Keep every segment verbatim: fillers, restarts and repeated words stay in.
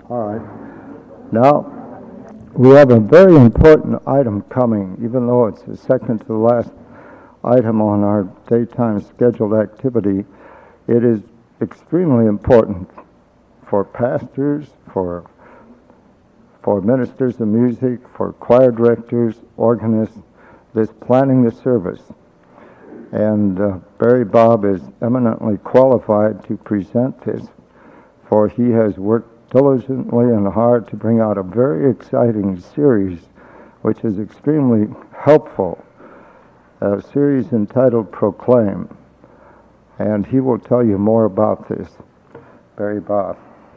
All right. Now, we have a very important item coming, even though it's the second to the last item on our daytime scheduled activity. It is extremely important for pastors, for for ministers of music, for choir directors, organists, this planning the service. And uh, Barry Bob is eminently qualified to present this, for he has worked diligently and hard to bring out a very exciting series, which is extremely helpful, a series entitled Proclaim. And he will tell you more about this. Barry Bob.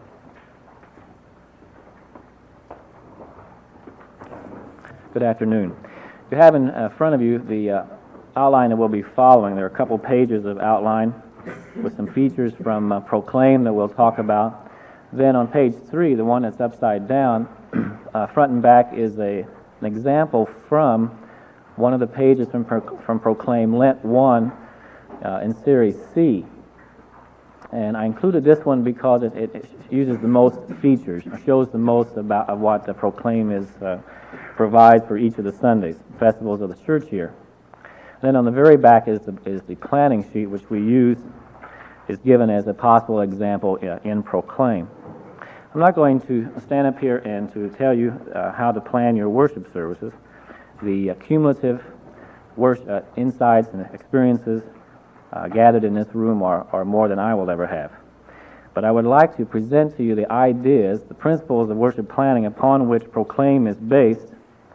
Good afternoon. You have in uh, front of you the uh, outline that we'll be following. There are a couple pages of outline with some features from uh, Proclaim that we'll talk about. Then on page three, the one that's upside down, uh, front and back is a, an example from one of the pages from, Pro- from Proclaim, Lent one, uh, in Series C. And I included this one because it, it, it uses the most features, shows the most about of what the Proclaim is uh, provides for each of the Sundays, festivals of the church year. Then on the very back is the, is the planning sheet, which we use, is given as a possible example uh, in Proclaim. I'm not going to stand up here and to tell you uh, how to plan your worship services. The uh, cumulative worship, uh, insights and experiences uh, gathered in this room are, are more than I will ever have. But I would like to present to you the ideas, the principles of worship planning upon which Proclaim is based.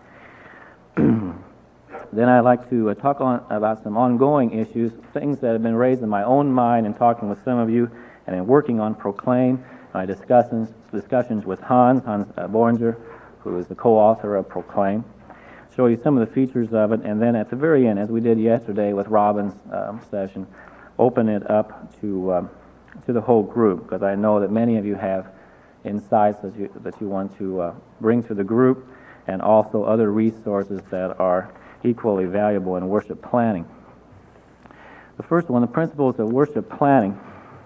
Then I'd like to uh, talk on about some ongoing issues, things that have been raised in my own mind in talking with some of you and in working on Proclaim. My discussions, discussions with Hans, Hans uh, Boehringer, who is the co-author of Proclaim. Show you some of the features of it, and then at the very end, as we did yesterday with Robin's um, session, open it up to um, to the whole group, because I know that many of you have insights that you, that you want to uh, bring to the group, and also other resources that are equally valuable in worship planning. The first one, the principles of worship planning.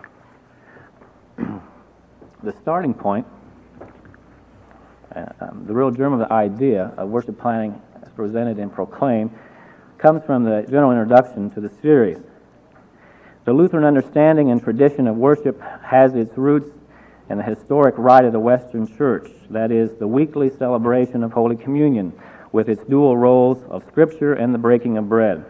The starting point, uh, um, the real germ of the idea of worship planning as presented in Proclaim, comes from the general introduction to the series. The Lutheran understanding and tradition of worship has its roots in the historic rite of the Western Church, that is, the weekly celebration of Holy Communion, with its dual roles of Scripture and the breaking of bread,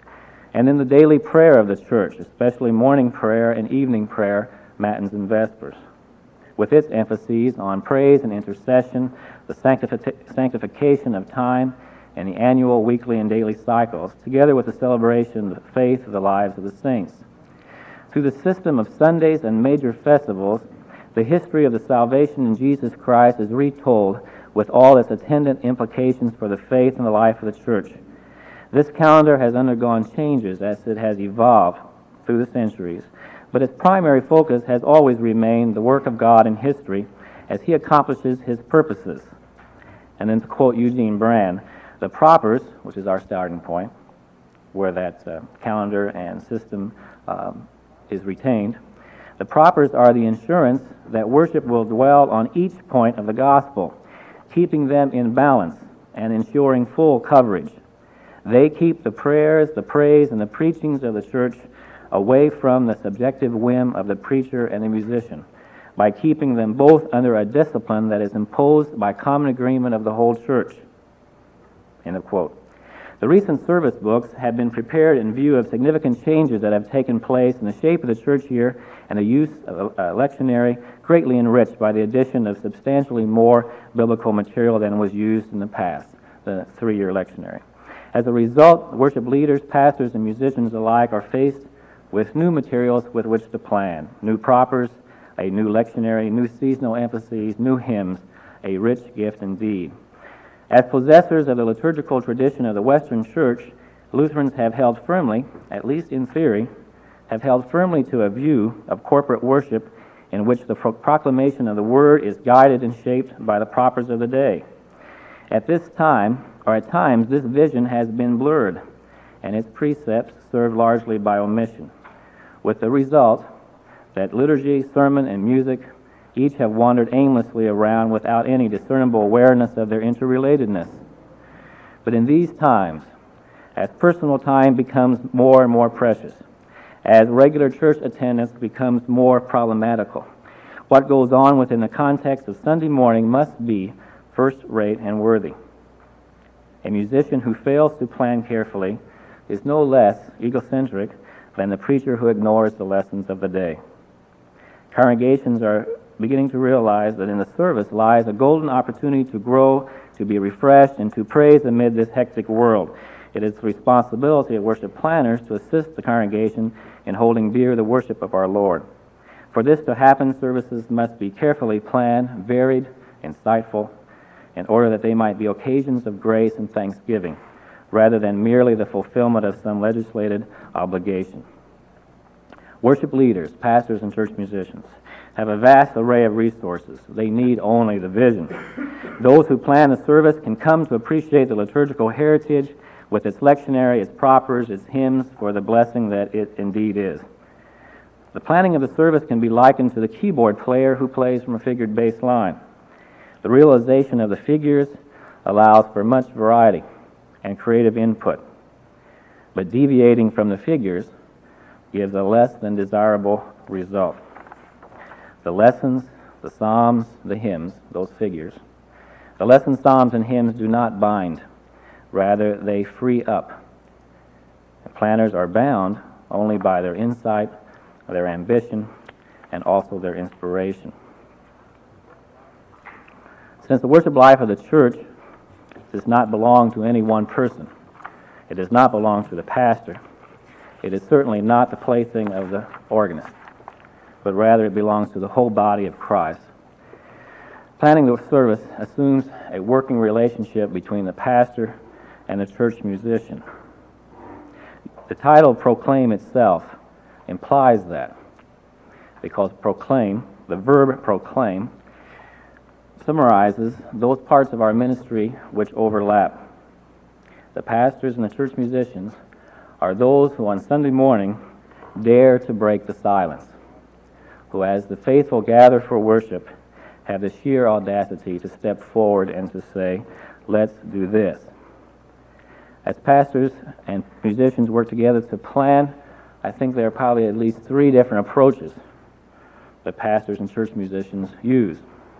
and in the daily prayer of the Church, especially morning prayer and evening prayer, matins and vespers, with its emphases on praise and intercession, the sanctifi- sanctification of time, and the annual, weekly, and daily cycles, together with the celebration of the faith of the lives of the saints. Through the system of Sundays and major festivals, the history of the salvation in Jesus Christ is retold with all its attendant implications for the faith and the life of the church. This calendar has undergone changes as it has evolved through the centuries, but its primary focus has always remained the work of God in history as he accomplishes his purposes. And then to quote Eugene Brand, the propers, which is our starting point, where that uh, calendar and system um, is retained, the propers are the insurance that worship will dwell on each point of the gospel, keeping them in balance and ensuring full coverage. They keep the prayers, the praise, and the preachings of the church away from the subjective whim of the preacher and the musician, by keeping them both under a discipline that is imposed by common agreement of the whole church. End of quote. The recent service books have been prepared in view of significant changes that have taken place in the shape of the church year and the use of a lectionary greatly enriched by the addition of substantially more biblical material than was used in the past, the three-year lectionary. As a result, worship leaders, pastors, and musicians alike are faced with new materials with which to plan, new propers, a new lectionary, new seasonal emphases, new hymns, a rich gift indeed. As possessors of the liturgical tradition of the Western Church, Lutherans have held firmly, at least in theory, have held firmly to a view of corporate worship in which the pro- proclamation of the Word is guided and shaped by the propers of the day. At this time, or at times, this vision has been blurred, and its precepts served largely by omission, with the result that liturgy, sermon, and music Each have wandered aimlessly around without any discernible awareness of their interrelatedness. But in these times, as personal time becomes more and more precious, as regular church attendance becomes more problematical, what goes on within the context of Sunday morning must be first-rate and worthy. A musician who fails to plan carefully is no less egocentric than the preacher who ignores the lessons of the day. Congregations are beginning to realize that in the service lies a golden opportunity to grow, to be refreshed, and to praise amid this hectic world. It is the responsibility of worship planners to assist the congregation in holding dear the worship of our Lord. For this to happen, services must be carefully planned, varied, insightful, in order that they might be occasions of grace and thanksgiving, rather than merely the fulfillment of some legislated obligation. Worship leaders, pastors, and church musicians have a vast array of resources. They need only the vision. Those who plan the service can come to appreciate the liturgical heritage with its lectionary, its propers, its hymns, for the blessing that it indeed is. The planning of the service can be likened to the keyboard player who plays from a figured bass line. The realization of the figures allows for much variety and creative input, but deviating from the figures gives a less than desirable result. The lessons, the psalms, the hymns, those figures, the lessons, psalms, and hymns do not bind. Rather, they free up. And planners are bound only by their insight, their ambition, and also their inspiration. Since the worship life of the church does not belong to any one person, it does not belong to the pastor, it is certainly not the plaything of the organist, but rather it belongs to the whole body of Christ. Planning the service assumes a working relationship between the pastor and the church musician. The title Proclaim itself implies that, because proclaim, the verb proclaim, summarizes those parts of our ministry which overlap. The pastors and the church musicians are those who on Sunday morning dare to break the silence, who as the faithful gather for worship have the sheer audacity to step forward and to say, let's do this. As pastors and musicians work together to plan, I think there are probably at least three different approaches that pastors and church musicians use.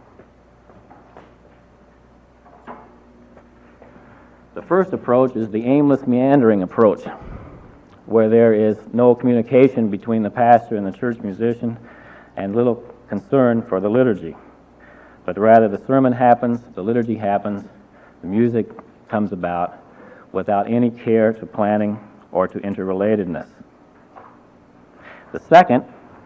The first approach is the aimless, meandering approach, where there is no communication between the pastor and the church musician and little concern for the liturgy. But rather the sermon happens, the liturgy happens, the music comes about without any care to planning or to interrelatedness. The second,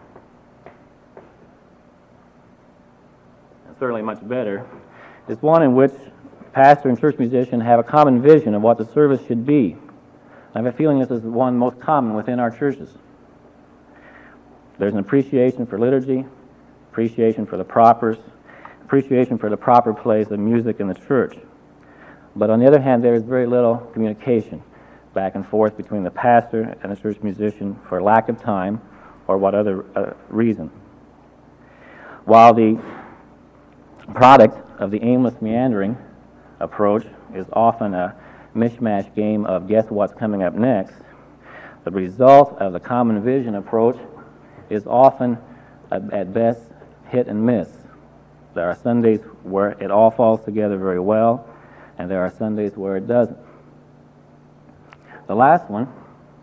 and certainly much better, is one in which pastor and church musician have a common vision of what the service should be. I have a feeling this is the one most common within our churches. There's an appreciation for liturgy, appreciation for the propers, appreciation for the proper place of music in the church. But on the other hand, there is very little communication back and forth between the pastor and the church musician for lack of time or what other uh, reason. While the product of the aimless meandering approach is often a mishmash game of guess what's coming up next, the result of the common vision approach is often, uh, at best, hit and miss. There are Sundays where it all falls together very well, and there are Sundays where it doesn't. The last one,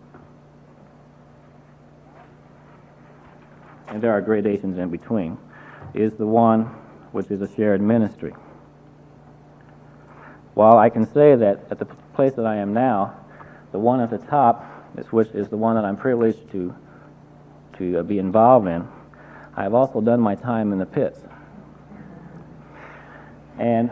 and there are gradations in between, is the one which is a shared ministry. While I can say that at the place that I am now, the one at the top, is which is the one that I'm privileged to to uh, be involved in, I have also done my time in the pits. And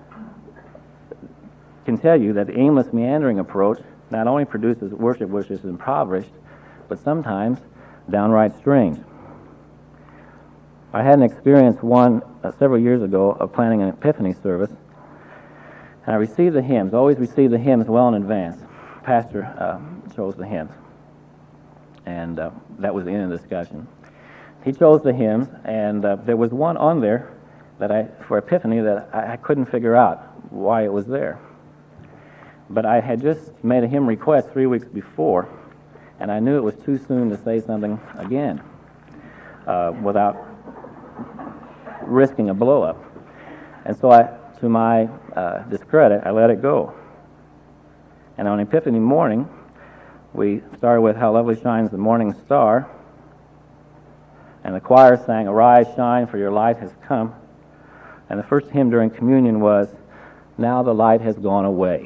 can tell you that the aimless meandering approach not only produces worship which is impoverished, but sometimes downright strange. I had an experience one uh, several years ago of planning an Epiphany service. And I received the hymns, always received the hymns well in advance. Pastor uh, chose the hymns. And uh, that was the end of the discussion. he chose the hymns, and uh, there was one on there that I, for Epiphany, that I, I couldn't figure out why it was there. But I had just made a hymn request three weeks before, and I knew it was too soon to say something again uh, without risking a blow-up. And so I, to my uh, discredit, I let it go. And on Epiphany morning, we started with How Lovely Shines the Morning Star, and the choir sang, Arise, Shine, for your light has come. And the first hymn during communion was, Now the light has gone away.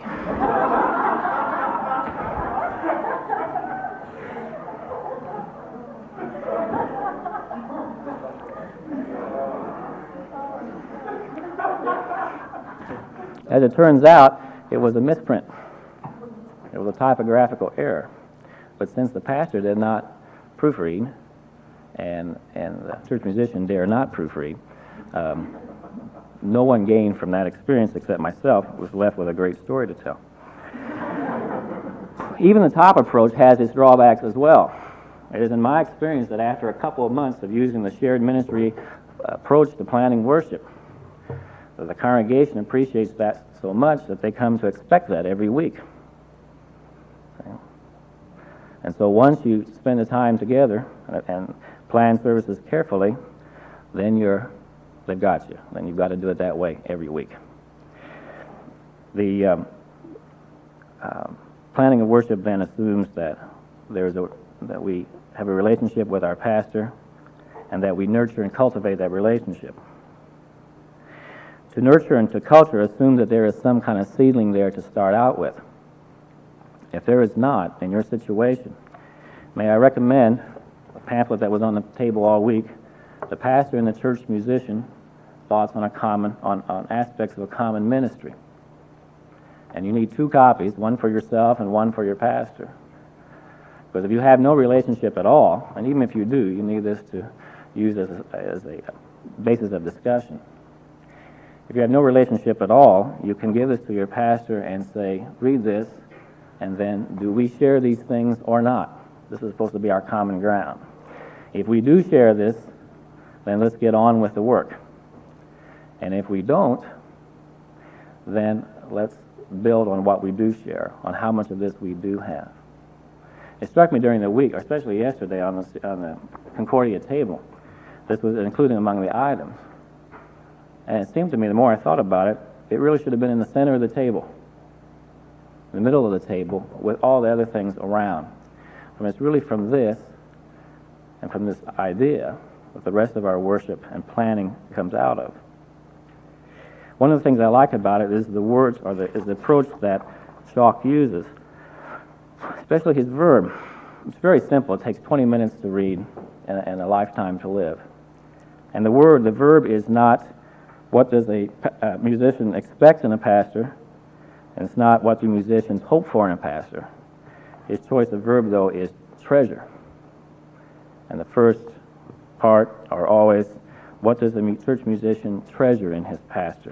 As it turns out, it was a misprint. It was a typographical error. But since the pastor did not proofread, and, and the church musician dare not proofread, um, no one gained from that experience except myself, was left with a great story to tell. Even the top approach has its drawbacks as well. It is in my experience that after a couple of months of using the shared ministry approach to planning worship, the congregation appreciates that so much that they come to expect that every week. And so once you spend the time together and plan services carefully, then you're, they've got you. Then you've got to do it that way every week. The um, uh, planning of worship then assumes that there's a, that we have a relationship with our pastor and that we nurture and cultivate that relationship. To nurture and to culture assumes that there is some kind of seedling there to start out with. If there is not, in your situation, may I recommend a pamphlet that was on the table all week, The Pastor and the Church Musician, Thoughts on a common on, on Aspects of a Common Ministry. And you need two copies, one for yourself and one for your pastor. Because if you have no relationship at all, and even if you do, you need this to use as a, as a basis of discussion. If you have no relationship at all, you can give this to your pastor and say, read this, and then do we share these things or not? This is supposed to be our common ground. If we do share this, then let's get on with the work. And if we don't, then let's build on what we do share, on how much of this we do have. It struck me during the week, or especially yesterday on the, on the Concordia table, this was included among the items. And it seemed to me, the more I thought about it, it really should have been in the center of the table, in the middle of the table, with all the other things around. And it's really from this, and from this idea, that the rest of our worship and planning comes out of. One of the things I like about it is the words, or the, is the approach that Chalk uses, especially his verb. It's very simple. It takes twenty minutes to read and, and a lifetime to live. And the word, the verb is not what does a uh, musician expect in a pastor, and it's not what do musicians hope for in a pastor. His choice of verb, though, is treasure. And the first part are always, what does a church musician treasure in his pastor?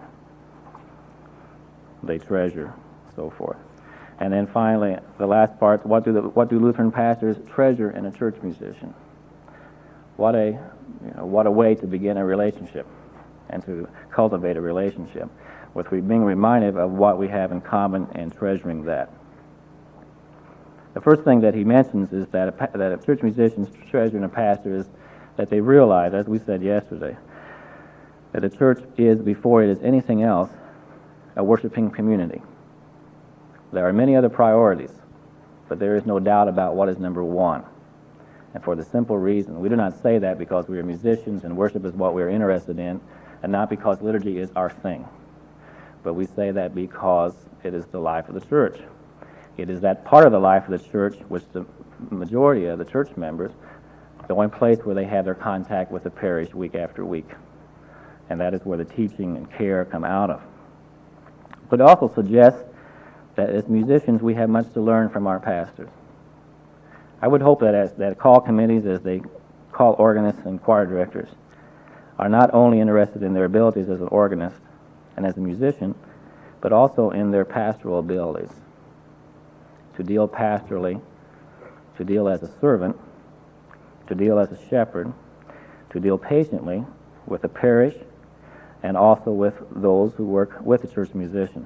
They treasure, so forth. And then finally, the last part, what do the, what do Lutheran pastors treasure in a church musician? What a, you know, what a way to begin a relationship and to cultivate a relationship, with being reminded of what we have in common and treasuring that. The first thing that he mentions is that a, that a church musician's treasure in a pastor is that they realize, as we said yesterday, that a church is, before it is anything else, a worshiping community. There are many other priorities, but there is no doubt about what is number one. And for the simple reason, we do not say that because we are musicians and worship is what we are interested in, and not because liturgy is our thing. But we say that because it is the life of the church. It is that part of the life of the church which the majority of the church members, the only place where they have their contact with the parish week after week. And that is where the teaching and care come out of. But it also suggests that as musicians we have much to learn from our pastors. I would hope that as that call committees, as they call organists and choir directors, are not only interested in their abilities as an organist and as a musician, but also in their pastoral abilities. To deal pastorally, to deal as a servant, to deal as a shepherd, to deal patiently with the parish and also with those who work with the church musician.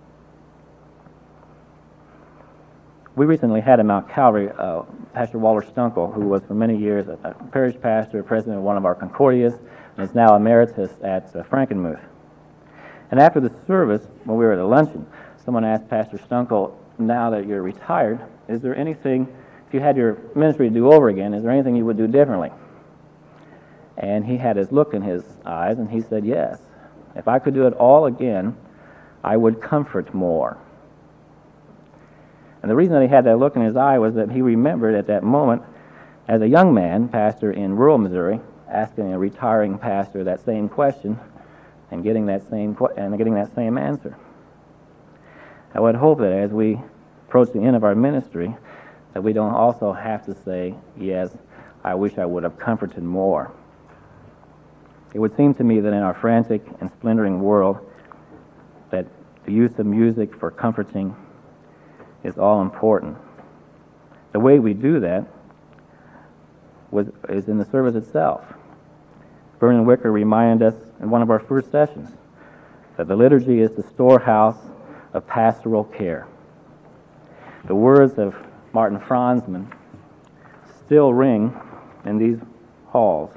We recently had in Mount Calvary uh, Pastor Walter Stunkel, who was for many years a, a parish pastor, president of one of our Concordias, and is now emeritus at uh, Frankenmuth. And after the service, when we were at a luncheon, someone asked Pastor Stunkel, now that you're retired, is there anything, if you had your ministry to do over again, is there anything you would do differently? And he had his look in his eyes, and he said, yes. If I could do it all again, I would comfort more. And the reason that he had that look in his eye was that he remembered at that moment, as a young man, pastor in rural Missouri, asking a retiring pastor that same question and getting that same que- and getting that same answer. I would hope that as we approach the end of our ministry, that we don't also have to say, yes, I wish I would have comforted more. It would seem to me that in our frantic and splintering world, that the use of music for comforting is all important. The way we do that was, is in the service itself. Vernon Wicker reminded us in one of our first sessions that the liturgy is the storehouse of pastoral care. The words of Martin Franzmann still ring in these halls.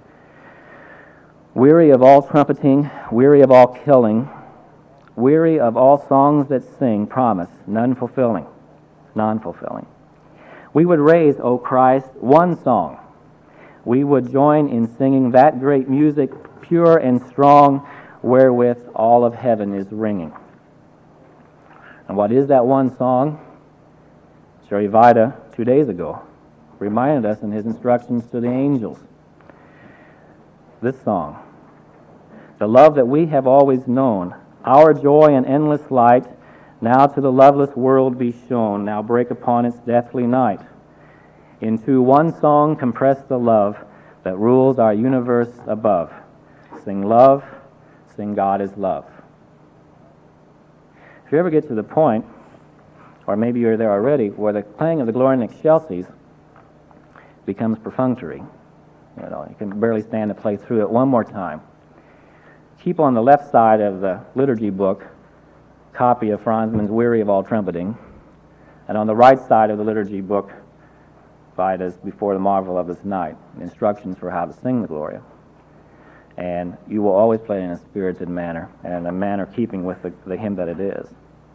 Weary of all trumpeting, weary of all killing, weary of all songs that sing, promise, none fulfilling, non-fulfilling. We would raise, O Christ, one song. We would join in singing that great music, pure and strong, wherewith all of heaven is ringing. And what is that one song? Jerry Vida, two days ago, reminded us in his instructions to the angels. This song, the love that we have always known, our joy and endless light, now to the loveless world be shown, now break upon its deathly night. Into one song compress the love that rules our universe above. Sing love, sing God is love. If you ever get to the point, or maybe you're there already, where the playing of the Gloria in Excelsis becomes perfunctory, you know, you can barely stand to play through it one more time. Keep on the left side of the liturgy book copy of Franzmann's Weary of All Trumpeting, and on the right side of the liturgy book, Vida's Before the Marvel of This Night, instructions for how to sing the Gloria. And you will always play it in a spirited manner, and in a manner keeping with the, the hymn that it is.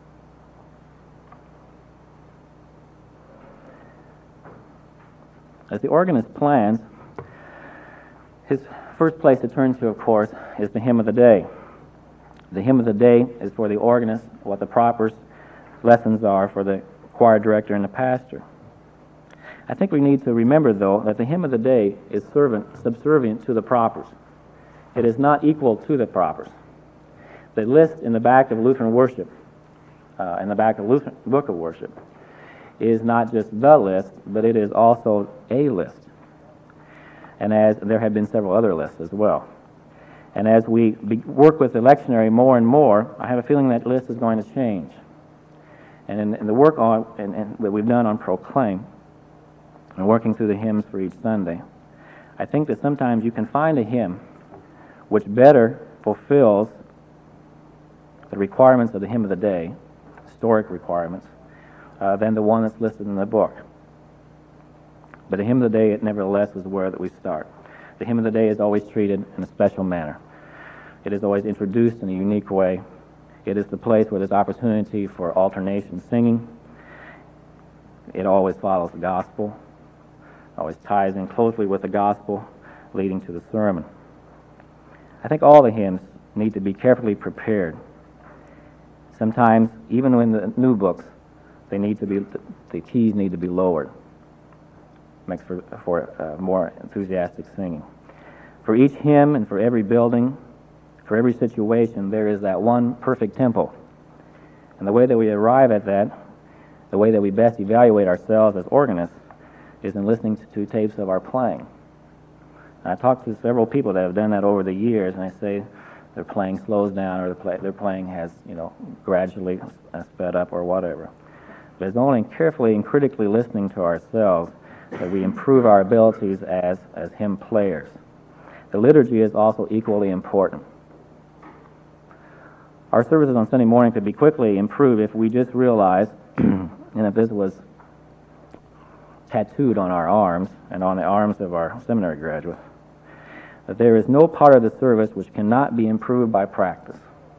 As the organist plans, his first place to turn to, of course, is the hymn of the day. The hymn of the day is for the organist what the propers' lessons are for the choir director and the pastor. I think we need to remember, though, that the hymn of the day is servant, subservient to the propers. It is not equal to the propers. The list in the back of Lutheran worship, uh, in the back of Lutheran Book of Worship, is not just the list, but it is also a list. And as there have been several other lists as well. And as we be, work with the lectionary more and more, I have a feeling that list is going to change. And in, in the work on, in, in, that we've done on Proclaim, and working through the hymns for each Sunday, I think that sometimes you can find a hymn which better fulfills the requirements of the hymn of the day, historic requirements, uh, than the one that's listed in the book. But the hymn of the day, it nevertheless, is where that we start. The hymn of the day is always treated in a special manner. It is always introduced in a unique way. It is the place where there's opportunity for alternation singing. It always follows the gospel, always ties in closely with the gospel, leading to the sermon. I think all the hymns need to be carefully prepared. Sometimes, even in the new books, they need to be, the keys need to be lowered. Makes for, for uh, more enthusiastic singing. For each hymn and for every building, for every situation, there is that one perfect tempo. And the way that we arrive at that, the way that we best evaluate ourselves as organists, is in listening to, to tapes of our playing. And I talked to several people that have done that over the years, and I say their playing slows down, or their, play, their playing has, you know, gradually sped up, or whatever. But it's only carefully and critically listening to ourselves that we improve our abilities as, as hymn players. The liturgy is also equally important. Our services on Sunday morning could be quickly improved if we just realized, and if this was tattooed on our arms and on the arms of our seminary graduates, that there is no part of the service which cannot be improved by practice.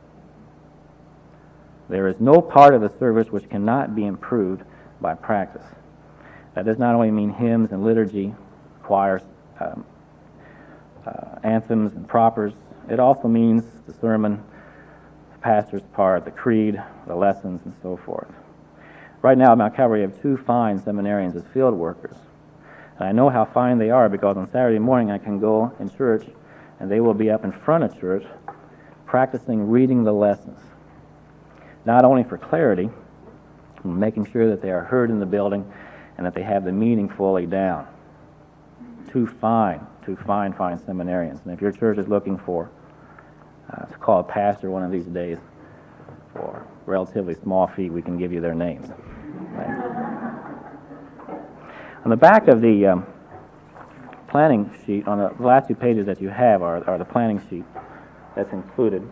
There is no part of the service which cannot be improved by practice. That does not only mean hymns and liturgy, choirs, um, uh, anthems and propers. It also means the sermon, the pastor's part, the creed, the lessons, and so forth. Right now at Mount Calvary, we have two fine seminarians as field workers. And I know how fine they are because on Saturday morning I can go in church and they will be up in front of church practicing reading the lessons. Not only for clarity, making sure that they are heard in the building and that they have the meaning fully down. Two fine, two fine, fine seminarians. And if your church is looking for uh, to call a pastor one of these days for relatively small fee, we can give you their names. Right? On the back of the um, planning sheet, on the last two pages that you have are, are the planning sheet that's included.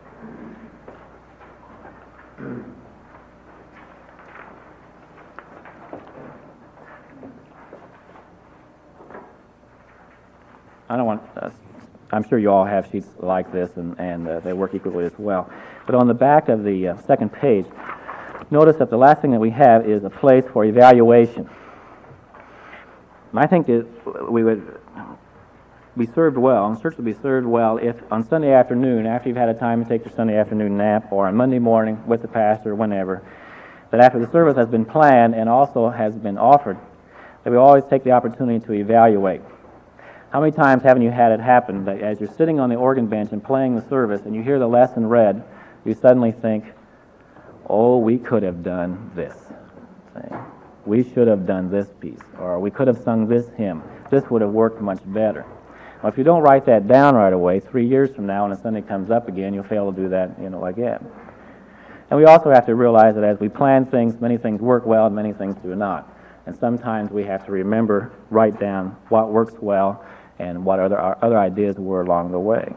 I don't want, uh, I'm sure you all have sheets like this, and, and uh, they work equally as well. But on the back of the uh, second page, notice that the last thing that we have is a place for evaluation. And I think that we would be served well, and church would be served well if on Sunday afternoon, after you've had a time to take your Sunday afternoon nap, or on Monday morning with the pastor, whenever, that after the service has been planned and also has been offered, that we always take the opportunity to evaluate. How many times haven't you had it happen that as you're sitting on the organ bench and playing the service and you hear the lesson read, you suddenly think, oh, we could have done this. We should have done this piece, or we could have sung this hymn. This would have worked much better. Well, if you don't write that down right away, three years from now when a Sunday comes up again, you'll fail to do that, you know, again. And we also have to realize that as we plan things, many things work well and many things do not. And sometimes we have to remember, write down what works well and what other, our other ideas were along the way.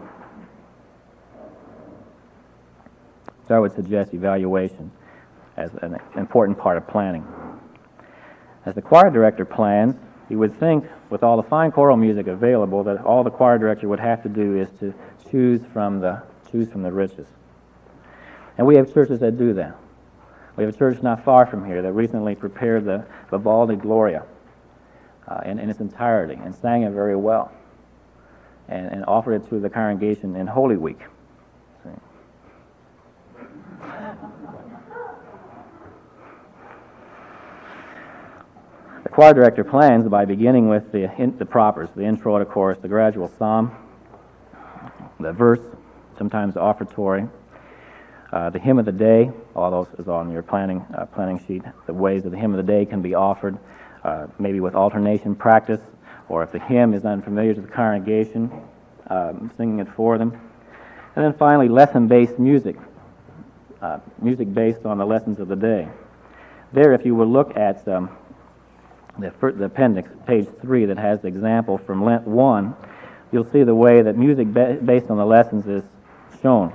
So I would suggest evaluation as an important part of planning. As the choir director plans, you would think, with all the fine choral music available, that all the choir director would have to do is to choose from the choose from the riches. And we have churches that do that. We have a church not far from here that recently prepared the Vivaldi Gloria uh, in, in its entirety and sang it very well and, and offered it to the congregation in Holy Week. The choir director plans by beginning with the, in, the propers, the intro to chorus, the gradual psalm, the verse, sometimes the offertory, uh, the hymn of the day. All those is on your planning uh, planning sheet. The ways that the hymn of the day can be offered, uh, maybe with alternation practice, or if the hymn is unfamiliar to the congregation, um, singing it for them. And then finally, lesson-based music, uh, music based on the lessons of the day. There, if you will look at um, The, the appendix, page three, that has the example from Lent one, you'll see the way that music ba based on the lessons is shown.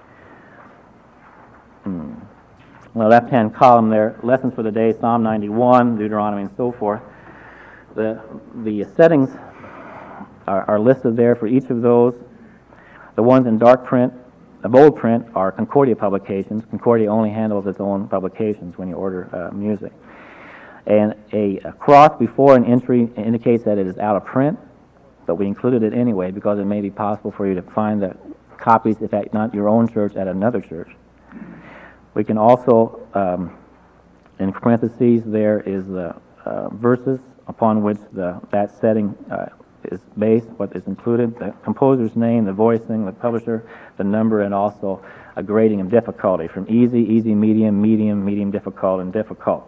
Hmm. On the left-hand column there, lessons for the day, Psalm ninety-one, Deuteronomy, and so forth. The, the settings are, are listed there for each of those. The ones in dark print, the bold print, are Concordia publications. Concordia only handles its own publications when you order uh, music. And a, a cross before an entry indicates that it is out of print, but we included it anyway because it may be possible for you to find the copies, if at not your own church, at another church. We can also, um, in parentheses, there is the uh, verses upon which the, that setting uh, is based, what is included, the composer's name, the voicing, the publisher, the number, and also a grading of difficulty from easy, easy, medium, medium, medium, difficult, and difficult.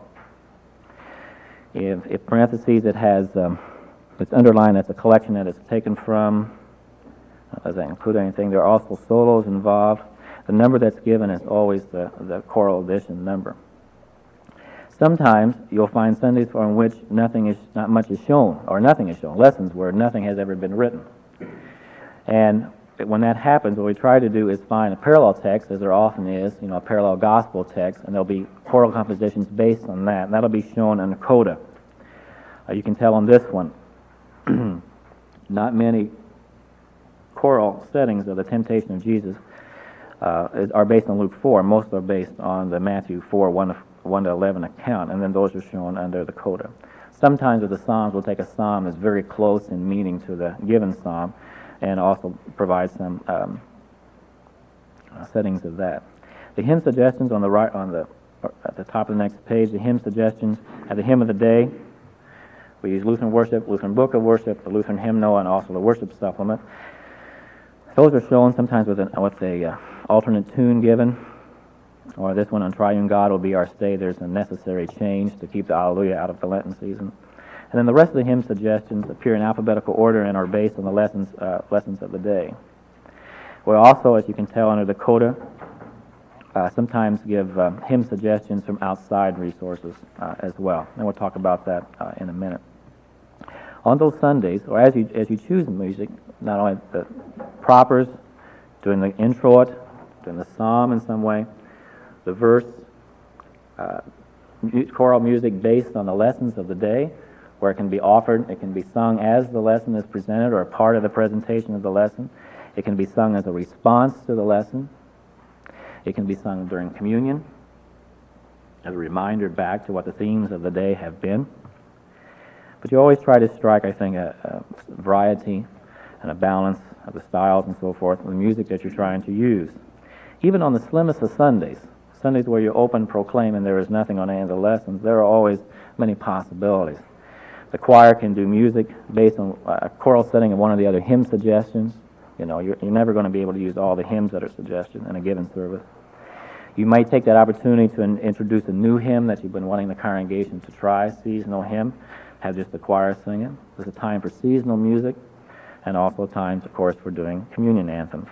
If, if parentheses, it has, um, it's underlined, that's a collection that it's taken from. Uh, does that include anything? There are also solos involved. The number that's given is always the, the choral edition number. Sometimes you'll find Sundays on which nothing is, not much is shown, or nothing is shown, lessons where nothing has ever been written. And when that happens, what we try to do is find a parallel text, as there often is, you know, a parallel gospel text, and there'll be choral compositions based on that, and that'll be shown in the coda. Uh, you can tell on this one, not many choral settings of the Temptation of Jesus uh, is, are based on Luke four. Most are based on the Matthew four, one to, one to eleven account, and then those are shown under the coda. Sometimes with the Psalms, we'll take a psalm that's very close in meaning to the given psalm, and also provide some um, uh, settings of that. The hymn suggestions on the right, on the at the top of the next page. The hymn suggestions at the hymn of the day. We use Lutheran Worship, Lutheran Book of Worship, the Lutheran Hymnal, and also the Worship Supplement. Those are shown sometimes with an with a uh, alternate tune given, or this one on Triune God will be our stay. There's a necessary change to keep the Alleluia out of the Lenten season. And then the rest of the hymn suggestions appear in alphabetical order and are based on the lessons uh, lessons of the day. We also, as you can tell under the coda, uh, sometimes give um, hymn suggestions from outside resources uh, as well. And we'll talk about that uh, in a minute. On those Sundays, or as you as you choose music, not only the propers, doing the introit, doing the psalm in some way, the verse, uh, choral music based on the lessons of the day, where it can be offered, it can be sung as the lesson is presented or a part of the presentation of the lesson. It can be sung as a response to the lesson. It can be sung during communion, as a reminder back to what the themes of the day have been. But you always try to strike, I think, a, a variety and a balance of the styles and so forth, and the music that you're trying to use. Even on the slimmest of Sundays, Sundays where you open, proclaim, and there is nothing on any of the lessons, there are always many possibilities. The choir can do music based on a choral setting of one of the other hymn suggestions. You know, you're, you're never going to be able to use all the hymns that are suggested in a given service. You might take that opportunity to in, introduce a new hymn that you've been wanting the congregation to try, seasonal hymn, have just the choir sing it. There's a time for seasonal music, and also times, of course, for doing communion anthems.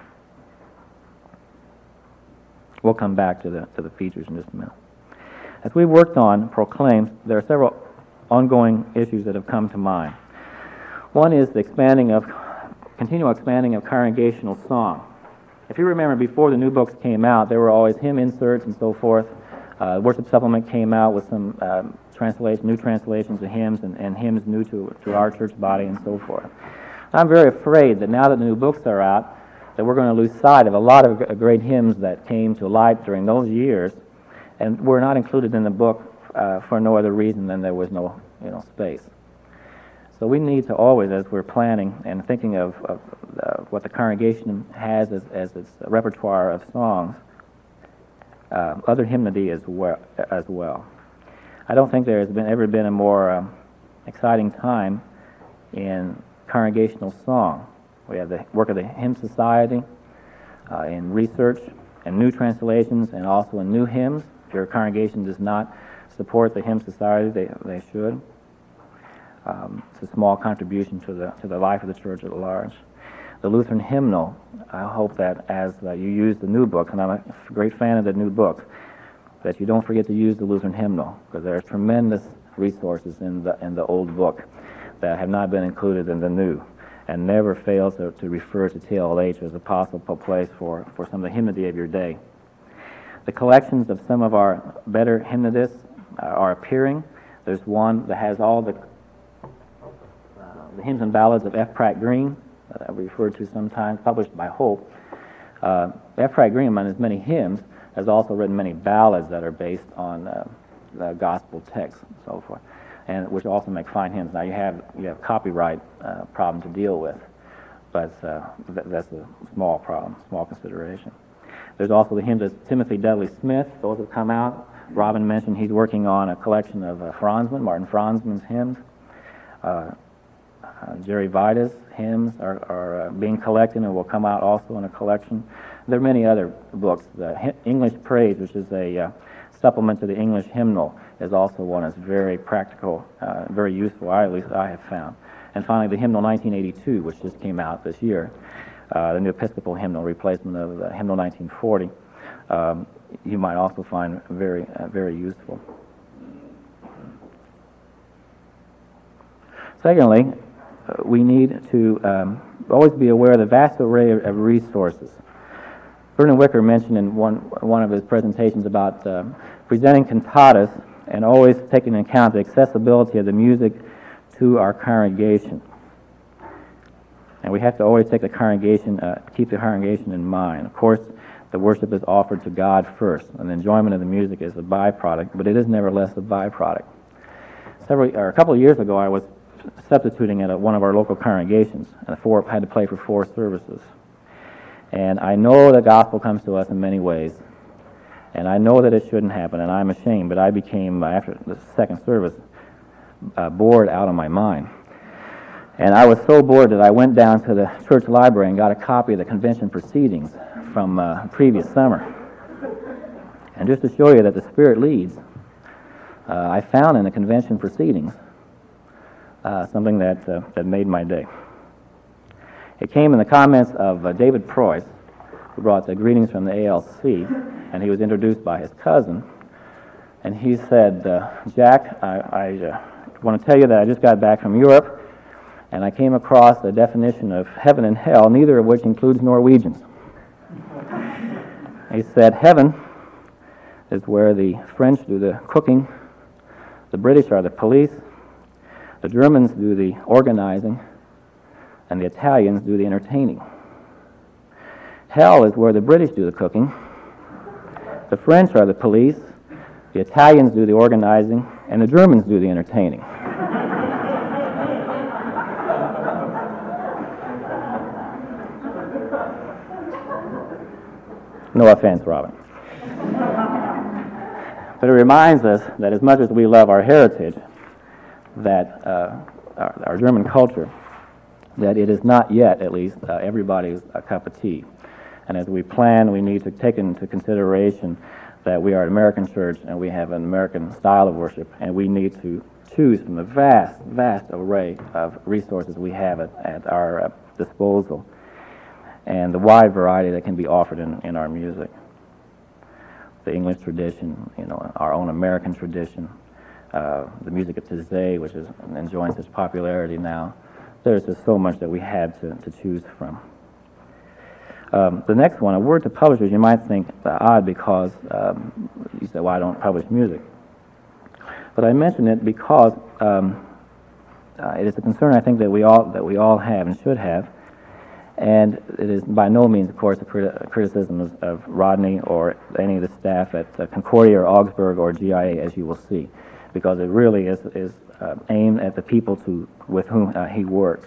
We'll come back to the to the features in just a minute. As we worked on Proclaim, there are several ongoing issues that have come to mind. One is the expanding of, continual expanding of congregational song. If you remember, before the new books came out, there were always hymn inserts and so forth. Uh, Worship Supplement came out with some um, translation, new translations of hymns and, and hymns new to, to our church body and so forth. I'm very afraid that now that the new books are out, that we're going to lose sight of a lot of g- great hymns that came to light during those years, and were not included in the book uh, for no other reason than there was no, you know, space. So we need to always, as we're planning and thinking of, of uh, what the congregation has as, as its repertoire of songs, uh, other hymnody as well, as well. I don't think there has been ever been a more um, exciting time in congregational song. We have the work of the Hymn Society uh, in research and new translations, and also in new hymns. If your congregation does not support the Hymn Society, they, they should. Um, it's a small contribution to the to the life of the church at large. The Lutheran Hymnal, I hope that as uh, you use the new books, and I'm a great fan of the new books, that you don't forget to use the Lutheran Hymnal, because there are tremendous resources in the in the old book that have not been included in the new, and never fails to, to refer to T L H as a possible place for, for some of the hymnody of your day. The collections of some of our better hymnodists uh, are appearing. There's one that has all the uh, the hymns and ballads of F. Pratt Green, that I refer to sometimes, published by Hope. Uh, F. Pratt Green, among his many hymns, has also written many ballads that are based on uh, the gospel texts and so forth, and which also make fine hymns. Now you have you have copyright uh, problem to deal with, but uh, th- that's a small problem, small consideration. There's also the hymns of Timothy Dudley Smith. Those have come out. Robin mentioned he's working on a collection of uh, Franzman, Martin Franzman's hymns. Uh, uh, Jerry Vida's hymns are, are uh, being collected and will come out also in a collection. There are many other books. The Hi- English Praise, which is a uh, supplement to the English Hymnal, is also one that's very practical, uh, very useful, I, at least I have found. And finally, the Hymnal nineteen eighty-two, which just came out this year, uh, the New Episcopal Hymnal, replacement of the Hymnal nineteen forty, um, you might also find very, uh, very useful. Secondly, we need to um, always be aware of the vast array of, of resources. Vernon Wicker mentioned in one, one of his presentations about uh, presenting cantatas and always taking into account the accessibility of the music to our congregation. And we have to always take the congregation, uh, keep the congregation in mind. Of course, the worship is offered to God first, and the enjoyment of the music is a byproduct, but it is nevertheless a byproduct. Several, or a couple of years ago, I was substituting at a, one of our local congregations, and the four, had to play for four services. And I know the gospel comes to us in many ways, and I know that it shouldn't happen, and I'm ashamed, but I became, after the second service, uh, bored out of my mind. And I was so bored that I went down to the church library and got a copy of the convention proceedings from uh, previous summer. And just to show you that the Spirit leads, uh, I found in the convention proceedings uh, something that, uh, that made my day. It came in the comments of uh, David Preuss, who brought the greetings from the A L C, and he was introduced by his cousin. And he said, uh, Jack, I, I uh, want to tell you that I just got back from Europe, and I came across the definition of heaven and hell, neither of which includes Norwegians. He said, heaven is where the French do the cooking, the British are the police, the Germans do the organizing, and the Italians do the entertaining. Hell is where the British do the cooking, the French are the police, the Italians do the organizing, and the Germans do the entertaining. No offense, Robin. But it reminds us that as much as we love our heritage, that uh, our, our German culture, that it is not yet, at least, uh, everybody's a cup of tea. And as we plan, we need to take into consideration that we are an American church and we have an American style of worship, and we need to choose from the vast, vast array of resources we have at, at our uh, disposal, and the wide variety that can be offered in, in our music. The English tradition, you know, our own American tradition, uh, the music of today, which is enjoying such popularity now. There's just so much that we have to, to choose from. Um, the next one, a word to publishers, you might think uh, odd because um, you say, well, I don't publish music. But I mention it because um, uh, it is a concern I think that we all that we all have and should have. And it is by no means, of course, a, criti a criticism of, of Rodney or any of the staff at uh, Concordia or Augsburg or G I A, as you will see, because it really is, is uh, aimed at the people to, with whom uh, he works.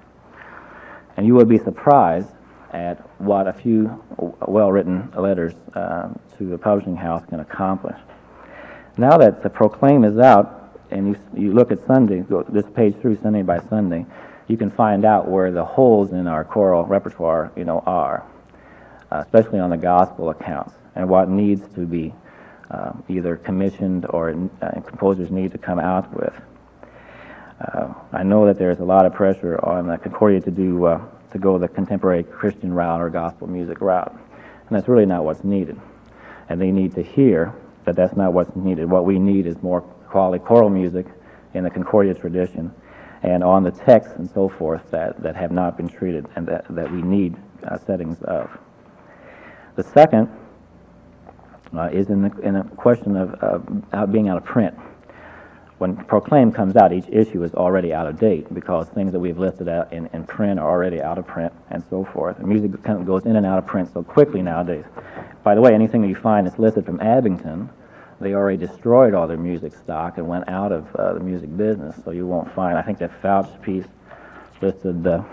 And you would be surprised at what a few well-written letters uh, to a publishing house can accomplish. Now that the Proclaim is out, and you, you look at Sunday, go this page through Sunday by Sunday, you can find out where the holes in our choral repertoire, you know, are, uh, especially on the gospel accounts, and what needs to be uh, either commissioned or uh, composers need to come out with. Uh, I know that there's a lot of pressure on uh, Concordia to do uh, to go the contemporary Christian route or gospel music route, and that's really not what's needed. And they need to hear that that's not what's needed. What we need is more quality choral music in the Concordia tradition, and on the texts and so forth that, that have not been treated and that, that we need uh, settings of. The second uh, is in the, in a question of uh, out being out of print. When Proclaim comes out, each issue is already out of date because things that we've listed out in, in print are already out of print and so forth. And music kind of goes in and out of print so quickly nowadays. By the way, anything that you find that's listed from Abington, they already destroyed all their music stock and went out of uh, the music business, so you won't find, I think that Fouch piece listed uh,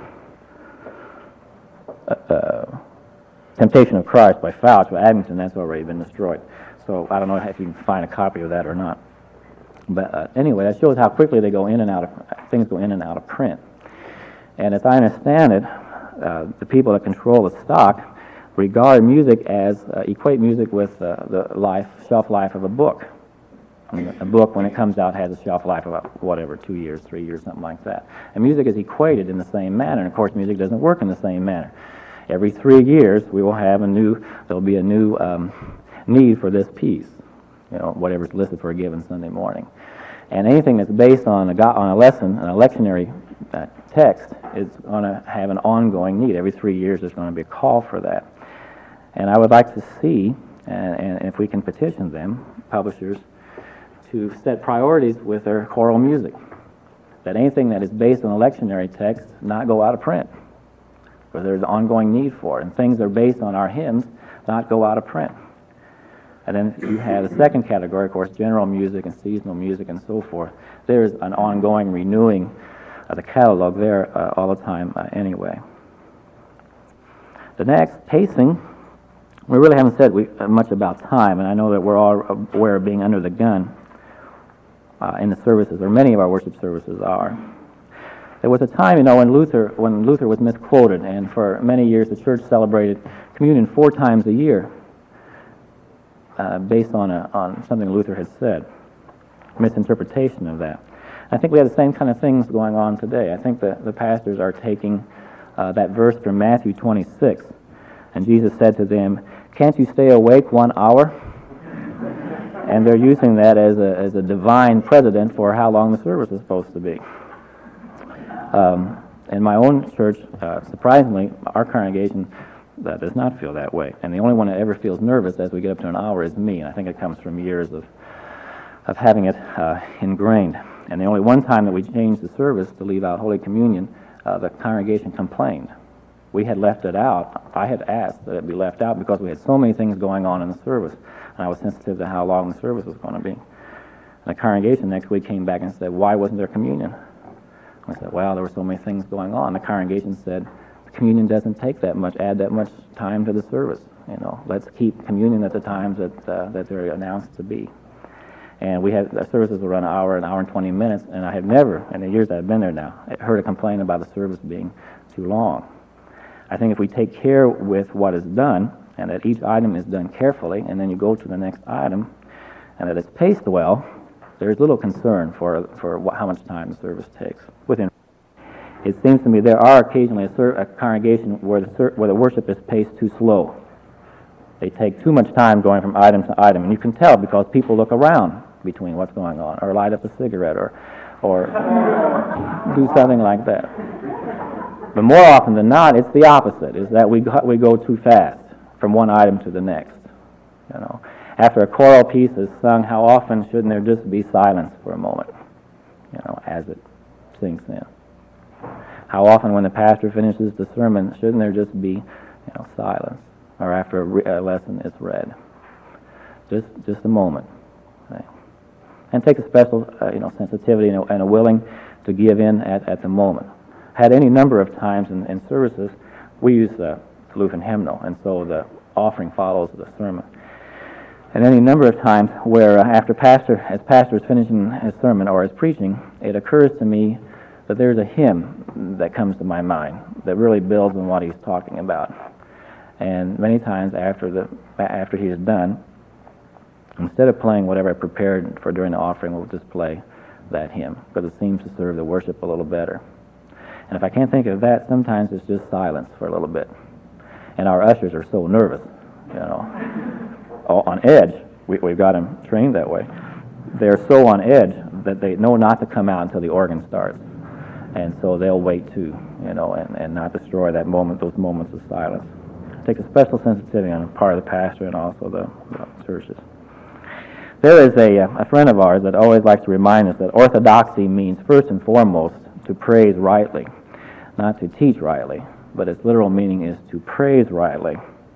uh, Temptation of Christ by Fouch, but Abington, that's already been destroyed. So I don't know if you can find a copy of that or not. But uh, anyway, that shows how quickly they go in and out of, things go in and out of print. And as I understand it, uh, the people that control the stock regard music as, uh, equate music with uh, the life, shelf life of a book. And a book, when it comes out, has a shelf life of about, whatever, two years, three years, something like that. And music is equated in the same manner. And of course, music doesn't work in the same manner. Every three years, we will have a new, there'll be a new um, need for this piece, you know, whatever's listed for a given Sunday morning. And anything that's based on a, on a lesson, an lectionary uh, text is going to have an ongoing need. Every three years there's going to be a call for that. And I would like to see, and, and if we can petition them, publishers, to set priorities with their choral music. That anything that is based on a lectionary text not go out of print, because there's an ongoing need for it. And things that are based on our hymns not go out of print. And then you have the second category, of course, general music and seasonal music and so forth. There's an ongoing renewing of the catalog there uh, all the time uh, anyway. The next, pacing. We really haven't said we, uh, much about time, and I know that we're all aware of being under the gun uh, in the services, or many of our worship services are. There was a time, you know, when Luther, when Luther was misquoted, and for many years the church celebrated communion four times a year uh, based on, a, on something Luther had said, misinterpretation of that. I think we have the same kind of things going on today. I think the, the pastors are taking uh, that verse from Matthew twenty-six, and Jesus said to them, "Can't you stay awake one hour?" And they're using that as a, as a divine precedent for how long the service is supposed to be. Um, in my own church, uh, surprisingly, our congregation uh, does not feel that way. And the only one that ever feels nervous as we get up to an hour is me. And I think it comes from years of, of having it uh, ingrained. And the only one time that we changed the service to leave out Holy Communion, uh, the congregation complained. We had left it out. I had asked that it be left out because we had so many things going on in the service. And I was sensitive to how long the service was going to be. And the congregation next week came back and said, "Why wasn't there communion?" I said, "Well, there were so many things going on." The congregation said, "The communion doesn't take that much, add that much time to the service. You know, let's keep communion at the times that uh, that they're announced to be." And we had the services will run an hour, an hour and twenty minutes, and I have never, in the years that I've been there now, heard a complaint about the service being too long. I think if we take care with what is done, and that each item is done carefully, and then you go to the next item, and that it's paced well, there's little concern for for wh- how much time the service takes. Within, it seems to me there are occasionally a, ser- a congregation where the ser- where the worship is paced too slow. They take too much time going from item to item, and you can tell because people look around between what's going on, or light up a cigarette, or or do something like that. But more often than not, it's the opposite: is that we go, we go too fast from one item to the next. You know, after a choral piece is sung, how often shouldn't there just be silence for a moment? You know, as it sinks in. How often, when the pastor finishes the sermon, shouldn't there just be, you know, silence? Or after a, re- a lesson is read, just just a moment. Okay. And take a special, uh, you know, sensitivity and a, and a willing to give in at, at the moment. Had any number of times in, in services, we use the Lutheran hymnal, and so the offering follows the sermon. And any number of times where uh, after pastor, as pastor is finishing his sermon or his preaching, it occurs to me that there's a hymn that comes to my mind that really builds on what he's talking about. And many times after the after he is done, instead of playing whatever I prepared for during the offering, we'll just play that hymn because it seems to serve the worship a little better. And if I can't think of that, sometimes it's just silence for a little bit. And our ushers are so nervous, you know, on edge. We, we've got them trained that way. They're so on edge that they know not to come out until the organ starts. And so they'll wait too, you know, and, and not destroy that moment, those moments of silence. It takes a special sensitivity on the part of the pastor and also the, the churches. There is a, a friend of ours that always likes to remind us that orthodoxy means first and foremost to praise rightly, not to teach rightly, but its literal meaning is to praise rightly.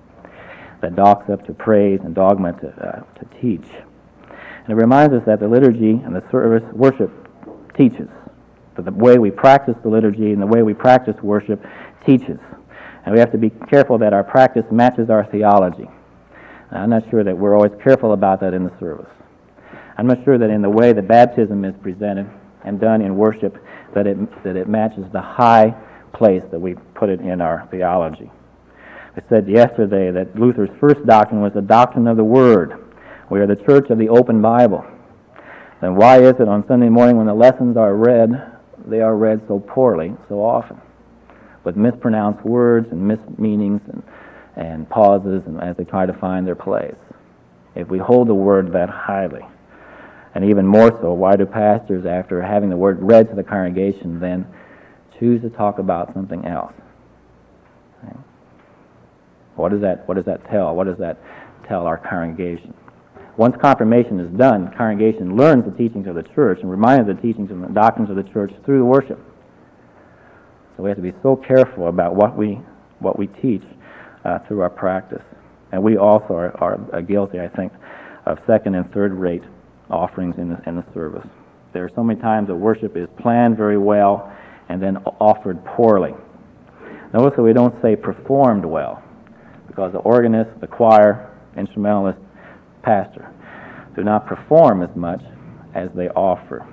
That docks up to praise and dogma to, uh, to teach. And it reminds us that the liturgy and the service worship teaches. That the way we practice the liturgy and the way we practice worship teaches. And we have to be careful that our practice matches our theology. And I'm not sure that we're always careful about that in the service. I'm not sure that in the way that baptism is presented and done in worship, that it that it matches the high place that we put it in our theology. I said yesterday that Luther's first doctrine was the doctrine of the Word. We are the church of the open Bible. Then why is it on Sunday morning when the lessons are read, they are read so poorly so often, with mispronounced words and mismeanings and, and pauses and as they try to find their place? If we hold the Word that highly, and even more so, why do pastors, after having the Word read to the congregation, then choose to talk about something else. Okay. What does that, what does that tell? What does that tell our congregation? Once confirmation is done, the congregation learns the teachings of the church and reminded the teachings and the doctrines of the church through the worship. So we have to be so careful about what we what we teach uh, through our practice. And we also are, are guilty, I think, of second and third rate offerings in the, in the service. There are so many times that worship is planned very well and then offered poorly. Notice that we don't say performed well, because the organist, the choir, instrumentalist, pastor do not perform as much as they offer.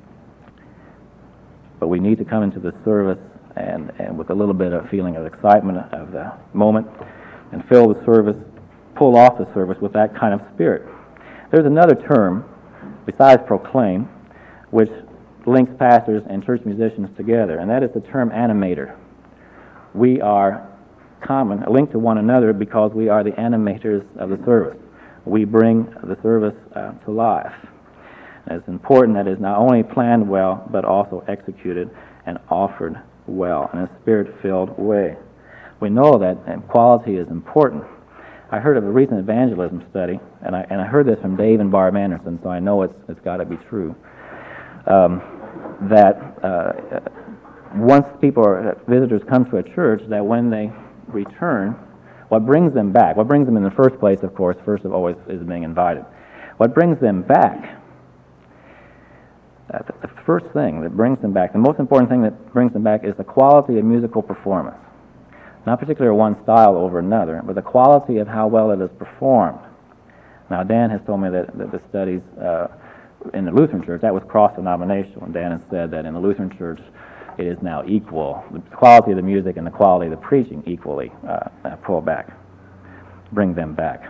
But we need to come into the service and, and with a little bit of feeling of excitement of the moment and fill the service, pull off the service with that kind of spirit. There's another term besides proclaim which links pastors and church musicians together, and that is the term animator. We are common, linked to one another because we are the animators of the service. We bring the service uh, to life. And it's important that it is not only planned well, but also executed and offered well in a spirit-filled way. We know that quality is important. I heard of a recent evangelism study, and I, and I heard this from Dave and Barb Anderson, so I know it's, it's got to be true, um, that uh, once people or visitors come to a church, that when they return, what brings them back, what brings them in the first place, of course, first of all, is, is being invited. What brings them back, uh, the first thing that brings them back, the most important thing that brings them back is the quality of musical performance. Not particularly one style over another, but the quality of how well it is performed. Now, Dan has told me that, that the studies uh, in the Lutheran Church, that was cross-denominational, and Dan has said that in the Lutheran Church, it is now equal. The quality of the music and the quality of the preaching equally uh, pull back, bring them back.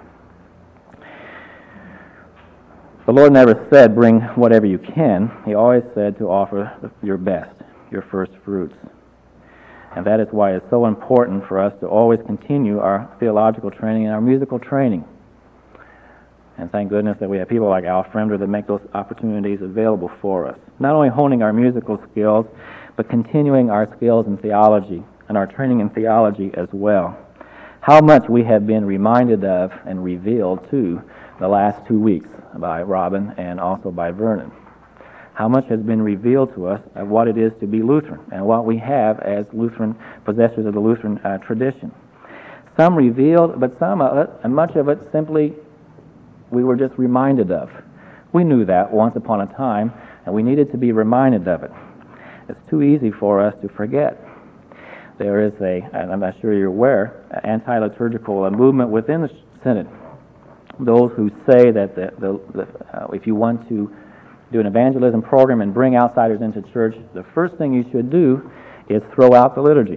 The Lord never said, bring whatever you can. He always said to offer your best, your first fruits. And that is why it's so important for us to always continue our theological training and our musical training. And thank goodness that we have people like Al Fremder that make those opportunities available for us. Not only honing our musical skills, but continuing our skills in theology and our training in theology as well. How much we have been reminded of and revealed to the last two weeks by Robin and also by Vernon. How much has been revealed to us of what it is to be Lutheran and what we have as Lutheran possessors of the Lutheran uh, tradition. Some revealed, but some of it, and much of it simply we were just reminded of. We knew that once upon a time, and we needed to be reminded of it. It's too easy for us to forget. There is a, and I'm not sure you're aware, anti-liturgical movement within the Synod. Those who say that the, the, the, uh, if you want to do an evangelism program and bring outsiders into church, the first thing you should do is throw out the liturgy.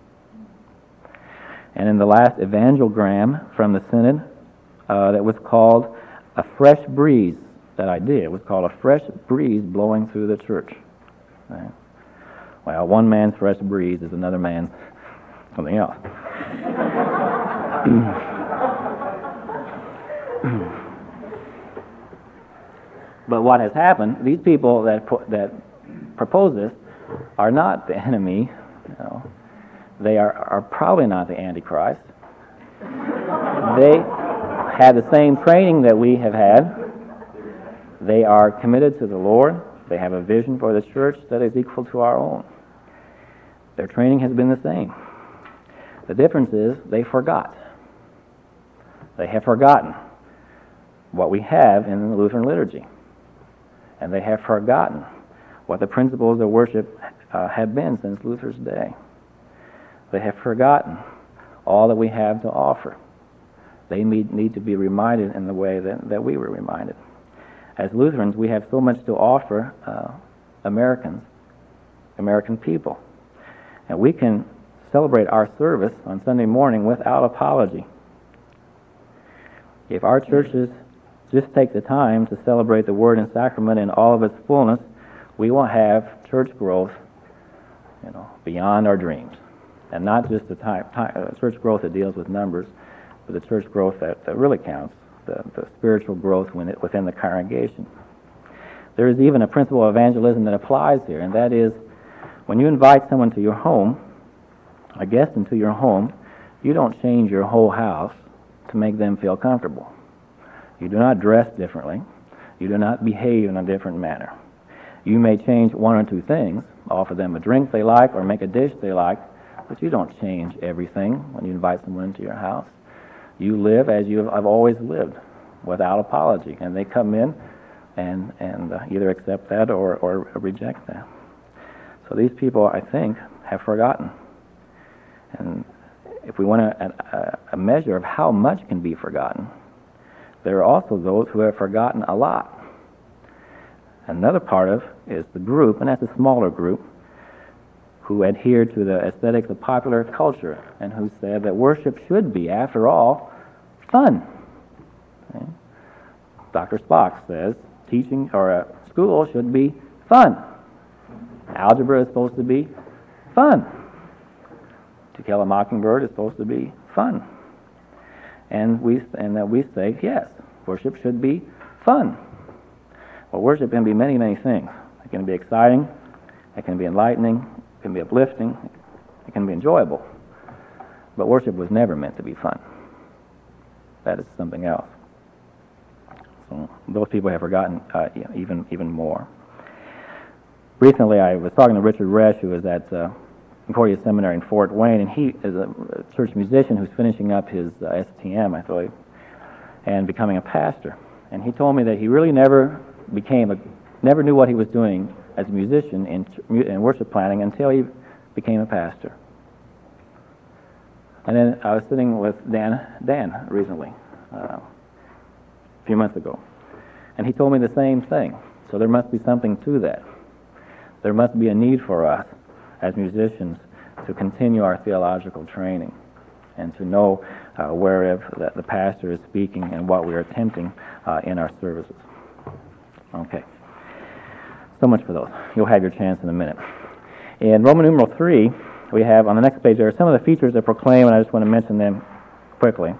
And in the last evangelgram from the Synod, uh, that was called A Fresh Breeze, that idea, it was called A Fresh Breeze Blowing Through the Church. Right? Well, one man's fresh breeze is another man's something else. But what has happened, these people that that propose this are not the enemy. You know, they are, are probably not the Antichrist. They have the same training that we have had. They are committed to the Lord. They have a vision for the church that is equal to our own. Their training has been the same. The difference is they forgot. They have forgotten what we have in the Lutheran liturgy. And they have forgotten what the principles of worship uh, have been since Luther's day. They have forgotten all that we have to offer. They need, need to be reminded in the way that, that we were reminded. As Lutherans, we have so much to offer uh, Americans, American people. And we can celebrate our service on Sunday morning without apology. If our churches just take the time to celebrate the Word and Sacrament in all of its fullness, we will have church growth, you know, beyond our dreams. And not just the time, time, uh, church growth that deals with numbers, but the church growth that, that really counts, the, the spiritual growth within, it, within the congregation. There is even a principle of evangelism that applies here, and that is When you invite someone to your home, a guest into your home, you don't change your whole house to make them feel comfortable. You do not dress differently. You do not behave in a different manner. You may change one or two things, offer them a drink they like or make a dish they like, but you don't change everything when you invite someone into your house. You live as you have always lived, without apology, and they come in and, and uh, either accept that or, or reject that. So these people, I think, have forgotten. And if we want a, a, a measure of how much can be forgotten, there are also those who have forgotten a lot. Another part of is the group, and that's a smaller group, who adhere to the aesthetics of popular culture and who said that worship should be, after all, fun. Okay? Doctor Spock says teaching or uh, school should be fun. Algebra is supposed to be fun. To Kill a Mockingbird is supposed to be fun. And we and that we say, yes, worship should be fun. Well, worship can be many, many things. It can be exciting, it can be enlightening, it can be uplifting, it can be enjoyable. But worship was never meant to be fun. That is something else. So those people have forgotten uh, even even more. Recently, I was talking to Richard Resch, who is at uh, Concordia Seminary in Fort Wayne, and he is a church musician who's finishing up his uh, S T M, I believe, and becoming a pastor. And he told me that he really never became a, never knew what he was doing as a musician in, in worship planning until he became a pastor. And then I was sitting with Dan, Dan recently, uh, a few months ago, and he told me the same thing. So there must be something to that. There must be a need for us as musicians to continue our theological training and to know uh, wherever the, the pastor is speaking and what we are attempting uh, in our services. Okay. So much for those. You'll have your chance in a minute. In Roman numeral three, we have on the next page, there are some of the features that proclaim, and I just want to mention them quickly.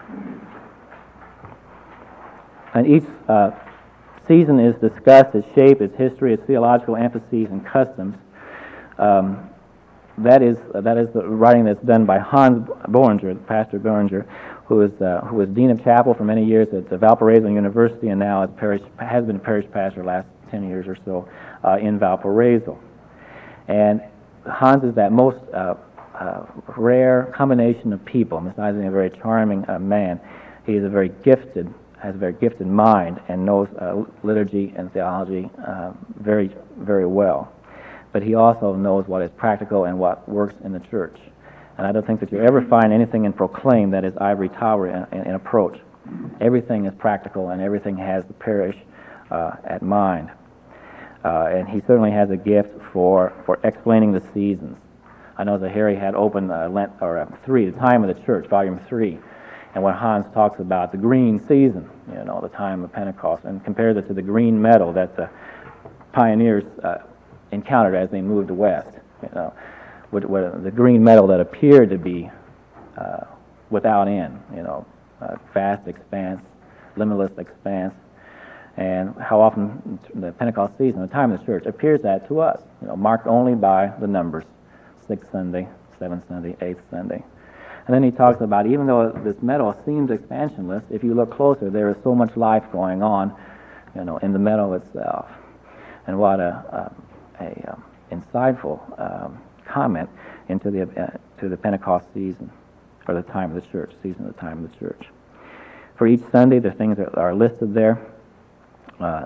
And each uh, season is discussed, its shape, its history, its theological emphases and customs. Um, that is uh, that is the writing that's done by Hans Boehringer, Pastor Boehringer, who is uh, who was dean of chapel for many years at the Valparaiso University, and now is parish, has been a parish pastor the last ten years or so uh, in Valparaiso. And Hans is that most uh, uh, rare combination of people. Besides being a very charming uh, man, he is a very gifted, has a very gifted mind, and knows uh, liturgy and theology uh, very, very well. But he also knows what is practical and what works in the church. And I don't think that you ever find anything in Proclaim that is ivory tower in, in, in approach. Everything is practical, and everything has the parish uh, at mind. Uh, and he certainly has a gift for, for explaining the seasons. I know that Harry had opened uh, Lent, or uh, three, the time of the church, volume three, and when Hans talks about the green season, you know, the time of Pentecost, and compares it to the green meadow that the pioneers uh, encountered as they moved west, you know, with, with the green meadow that appeared to be uh, without end, you know, uh, vast expanse, limitless expanse, and how often the Pentecost season, the time of the church, appears that to us, you know, marked only by the numbers, sixth Sunday, seventh Sunday, eighth Sunday. And then he talks about, even though this meadow seems expansionless, if you look closer, there is so much life going on, you know, in the meadow itself. And what a, a, a um, insightful um, comment into the uh, to the Pentecost season, or the time of the church, season of the time of the church. For each Sunday, the things that are listed there. Uh,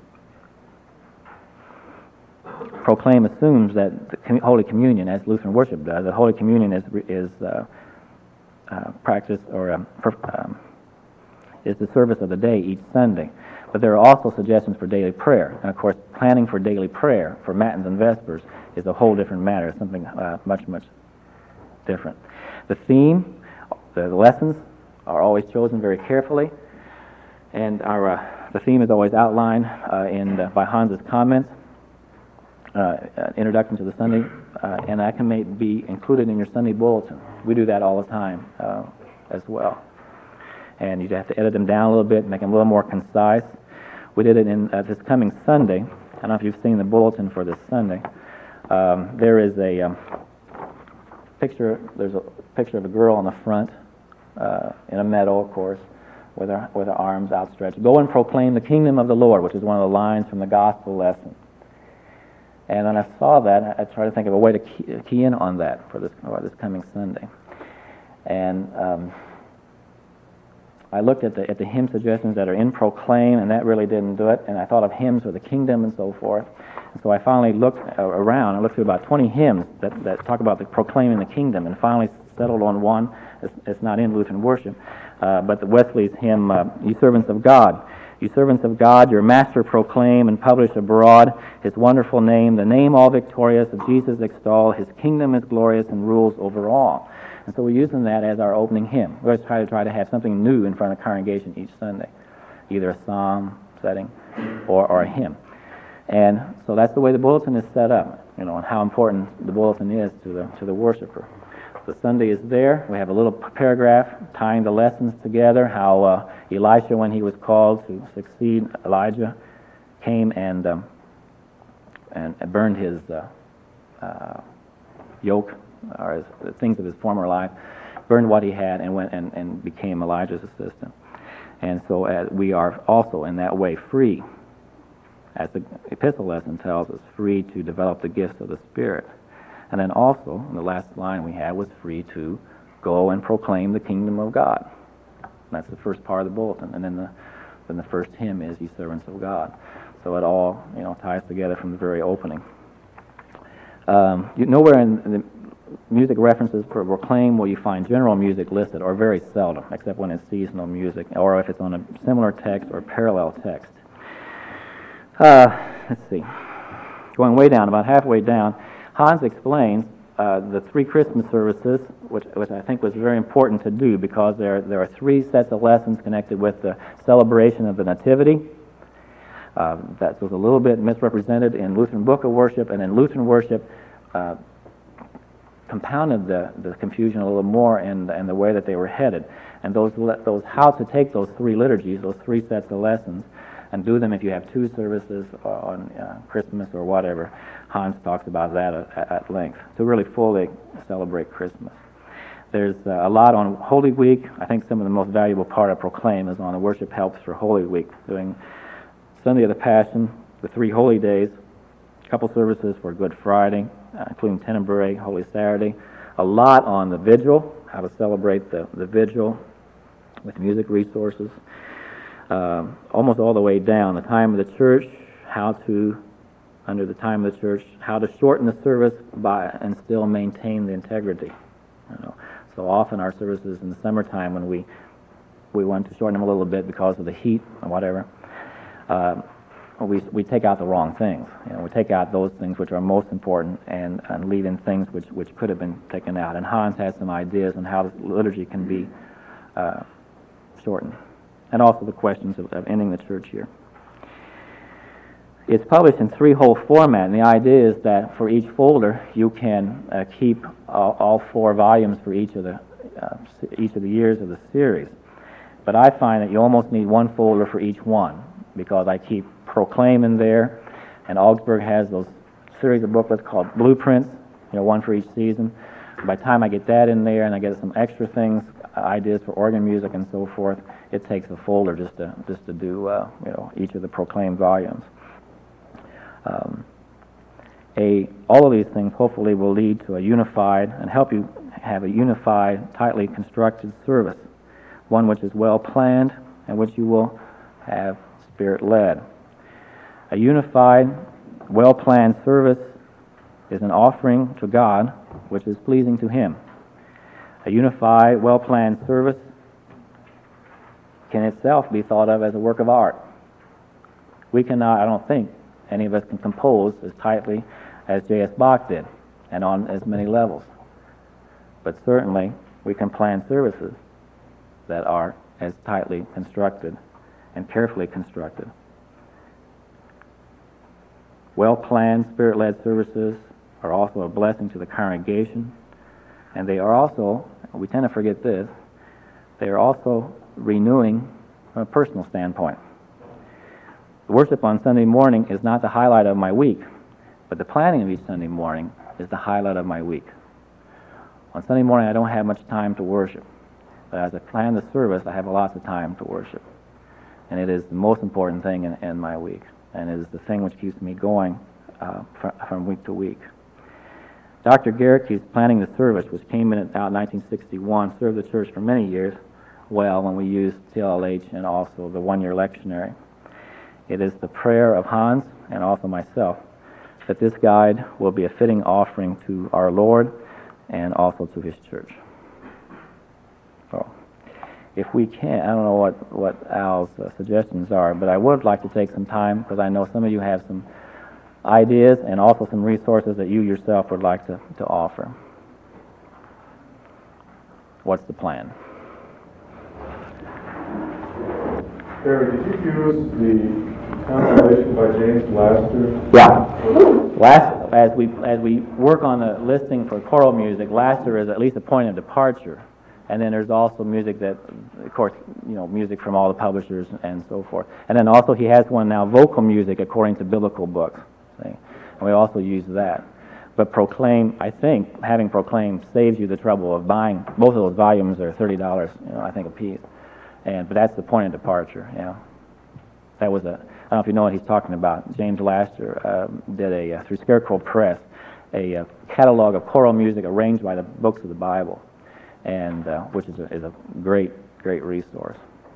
Proclaim assumes that the com- Holy Communion, as Lutheran worship does, that Holy Communion is is uh, uh, practiced or um, per, um, is the service of the day each Sunday. But there are also suggestions for daily prayer, and of course, planning for daily prayer for Matins and Vespers is a whole different matter, something uh, much much different. The theme, the lessons are always chosen very carefully, and our uh, the theme is always outlined uh, in uh, by Hans's comments. Uh, introduction to the Sunday, uh, and that can may be included in your Sunday bulletin. We do that all the time uh, as well. And you have to edit them down a little bit, make them a little more concise. We did it in uh, this coming Sunday. I don't know if you've seen the bulletin for this Sunday. Um, there is a um, picture, there's a picture of a girl on the front, uh, in a meadow, of course, with her, with her arms outstretched. Go and proclaim the kingdom of the Lord, which is one of the lines from the gospel lesson. And when I saw that, I tried to think of a way to key, key in on that for this, for this coming Sunday. And um, I looked at the, at the hymn suggestions that are in Proclaim, and that really didn't do it. And I thought of hymns for the kingdom and so forth. And so I finally looked around. I looked through about twenty hymns that, that talk about the proclaiming the kingdom, and finally settled on one. It's, it's not in Lutheran worship, uh, but the Wesley's hymn, uh, "You Servants of God." You servants of God, your Master proclaim and publish abroad His wonderful name, the name all victorious of Jesus extol. His kingdom is glorious and rules over all. And so we're using that as our opening hymn. We're going to try to try to have something new in front of the congregation each Sunday, either a psalm setting or, or a hymn. And so that's the way the bulletin is set up, you know, and how important the bulletin is to the to the worshiper. The Sunday is there. We have a little paragraph tying the lessons together, how uh, Elisha, when he was called to succeed Elijah, came and um, and, and burned his uh, uh, yoke, or his, the things of his former life, burned what he had, and went and, and became Elijah's assistant. And so uh, we are also in that way free, as the epistle lesson tells us, free to develop the gifts of the Spirit. And then also, the last line we had was free to go and proclaim the kingdom of God. That's the first part of the bulletin. And then the then the first hymn is "Ye Servants of God." So it all, you know, ties together from the very opening. Um, you, nowhere in the music references for proclaim will you find general music listed, or very seldom, except when it's seasonal music, or if it's on a similar text or parallel text. Uh, let's see. Going way down, about halfway down, Hans explains uh, the three Christmas services, which, which I think was very important to do, because there, there are three sets of lessons connected with the celebration of the Nativity. Uh, that was a little bit misrepresented in Lutheran Book of Worship, and in Lutheran worship uh, compounded the, the confusion a little more in, in the way that they were headed. And those, those how to take those three liturgies, those three sets of lessons, and do them if you have two services on uh, Christmas or whatever. Hans talks about that at, at length, to really fully celebrate Christmas. There's uh, a lot on Holy Week. I think some of the most valuable part of Proclaim is on the worship helps for Holy Week, doing Sunday of the Passion, the three holy days, a couple services for Good Friday, uh, including Tenebrae, Holy Saturday, a lot on the Vigil, how to celebrate the, the Vigil with music resources, um, almost all the way down, the time of the church, how to, under the time of the church, how to shorten the service by and still maintain the integrity. You know, so often our services in the summertime, when we we want to shorten them a little bit because of the heat or whatever, uh, we we take out the wrong things. You know, we take out those things which are most important and, and leave in things which, which could have been taken out. And Hans has some ideas on how the liturgy can be uh, shortened, and also the questions of, of ending the church year. It's published in three-hole format, and the idea is that for each folder you can uh, keep all, all four volumes for each of the uh, each of the years of the series. But I find that you almost need one folder for each one, because I keep Proclaim in there, and Augsburg has those series of booklets called blueprints, you know, one for each season. By the time I get that in there and I get some extra things, ideas for organ music and so forth, it takes a folder just to just to do uh, you know, each of the Proclaim volumes. Um, a, all of these things hopefully will lead to a unified, and help you have a unified, tightly constructed service, one which is well planned and which you will have Spirit-led. A unified, well planned service is an offering to God which is pleasing to Him. A unified, well planned service can itself be thought of as a work of art. We cannot, I don't think, any of us can compose as tightly as J S Bach did, and on as many levels. But certainly, we can plan services that are as tightly constructed and carefully constructed. Well-planned, Spirit-led services are also a blessing to the congregation, and they are also, we tend to forget this, they are also renewing from a personal standpoint. Worship on Sunday morning is not the highlight of my week. But the planning of each Sunday morning is the highlight of my week. On Sunday morning, I don't have much time to worship. But as I plan the service, I have lots of time to worship. And it is the most important thing in, in my week. And it is the thing which keeps me going uh, fr from week to week. Doctor Garrick, who's planning the service, which came in about nineteen sixty-one, served the church for many years well when we used T L L H and also the one-year lectionary. It is the prayer of Hans and also myself that this guide will be a fitting offering to our Lord and also to His church. So, if we can, I don't know what, what Al's uh, suggestions are, but I would like to take some time, because I know some of you have some ideas and also some resources that you yourself would like to, to offer. What's the plan? Barry, did you use the compilation by James Laster? Yeah. Last, as we as we work on the listing for choral music, Laster is at least a point of departure, and then there's also music that, of course, you know, music from all the publishers and so forth. And then also he has one now, vocal music according to biblical books, see? And we also use that. But Proclaim, I think, having Proclaim saves you the trouble of buying. Both of those volumes are thirty dollars, you know, I think, a piece. And but that's the point of departure. You know, that was a. I don't know if you know what he's talking about. James Laster uh, did a uh, through Scarecrow Press a uh, catalog of choral music arranged by the books of the Bible, and uh, which is a, is a great great resource.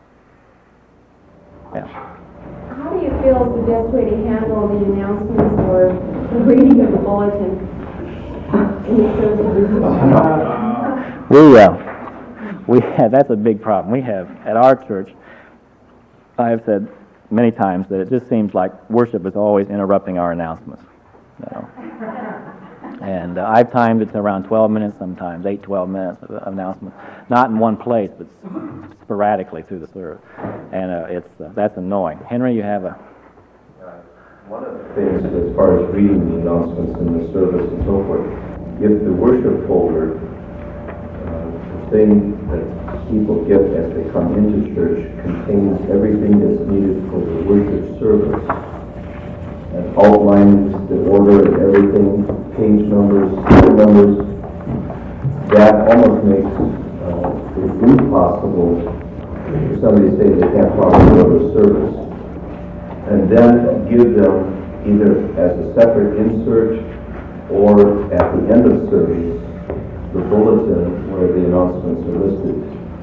Yeah. How do you feel is the best way to handle the announcements or the reading of the bulletin in the service? We uh, we have, that's a big problem. We have at our church. I have said many times that it just seems like worship is always interrupting our announcements. You know? And uh, I've timed it to around twelve minutes sometimes, eight, twelve minutes of announcements, not in one place, but sporadically through the service. And uh, it's uh, that's annoying. Henry, you have a... One of the things, as far as reading the announcements in the service and so forth, if the worship folder, uh, the thing that people get as they come into church, contains everything that's needed for the worship service, and outlines the order of everything, page numbers, phone numbers, that almost makes uh, it impossible for somebody to say they can't properly go to service. And then give them either as a separate insert or at the end of service the bulletin where the announcements are listed.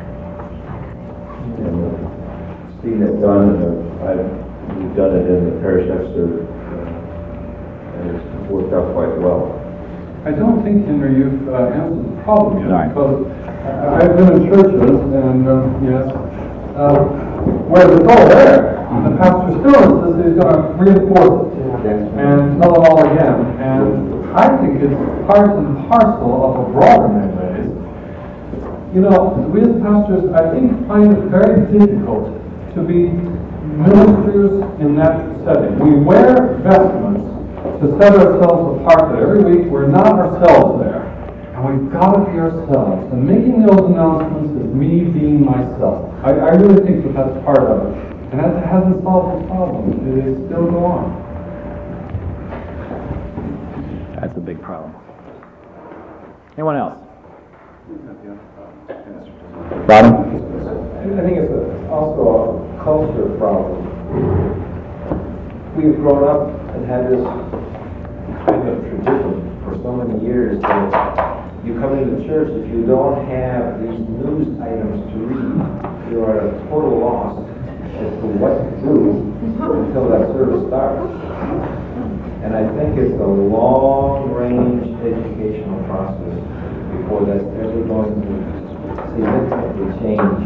And uh, seen it done, and uh, I've we've done it in the parish extra, uh, and it's worked out quite well. I don't think, Henry, you've uh, answered the problem yet, Right. because I- I've been in churches, and uh, yes, uh, where it's all there, the pastor still insists he's going to reinforce it and tell them all again. And I think it's part and parcel of a broader mandate. You know, we as pastors, I think, find it very difficult to be ministers in that setting. We wear vestments to set ourselves apart, that every week we're not ourselves there. And we've got to be ourselves. And making those announcements is me being myself. I, I really think that that's part of it. And that hasn't solved the problem. It is still go on. That's a big problem. Anyone else? Robin? I think it's a, also a culture problem. We've grown up and had this kind of tradition for so many years that you come into church, if you don't have these news items to read, you are at a total loss as to what to do until that service starts. And I think it's a long-range educational process before that's ever going to significantly change.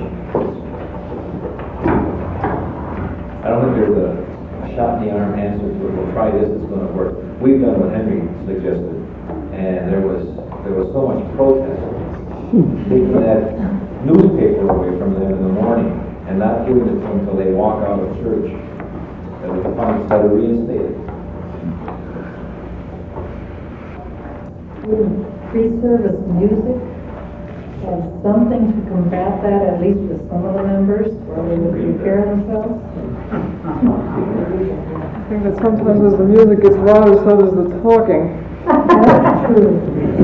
I don't think there's a, a shot-in-the-arm answer to it. We'll try this, it's going to work. We've done what Henry suggested, and there was there was so much protest taking that newspaper away from them in the morning and not giving it to them until they walk out of church, that we can finally try to reinstate it. Would pre-service music have something to combat that, at least with some of the members, where they would prepare themselves? I think that sometimes as the music gets louder, so does the talking. That's true.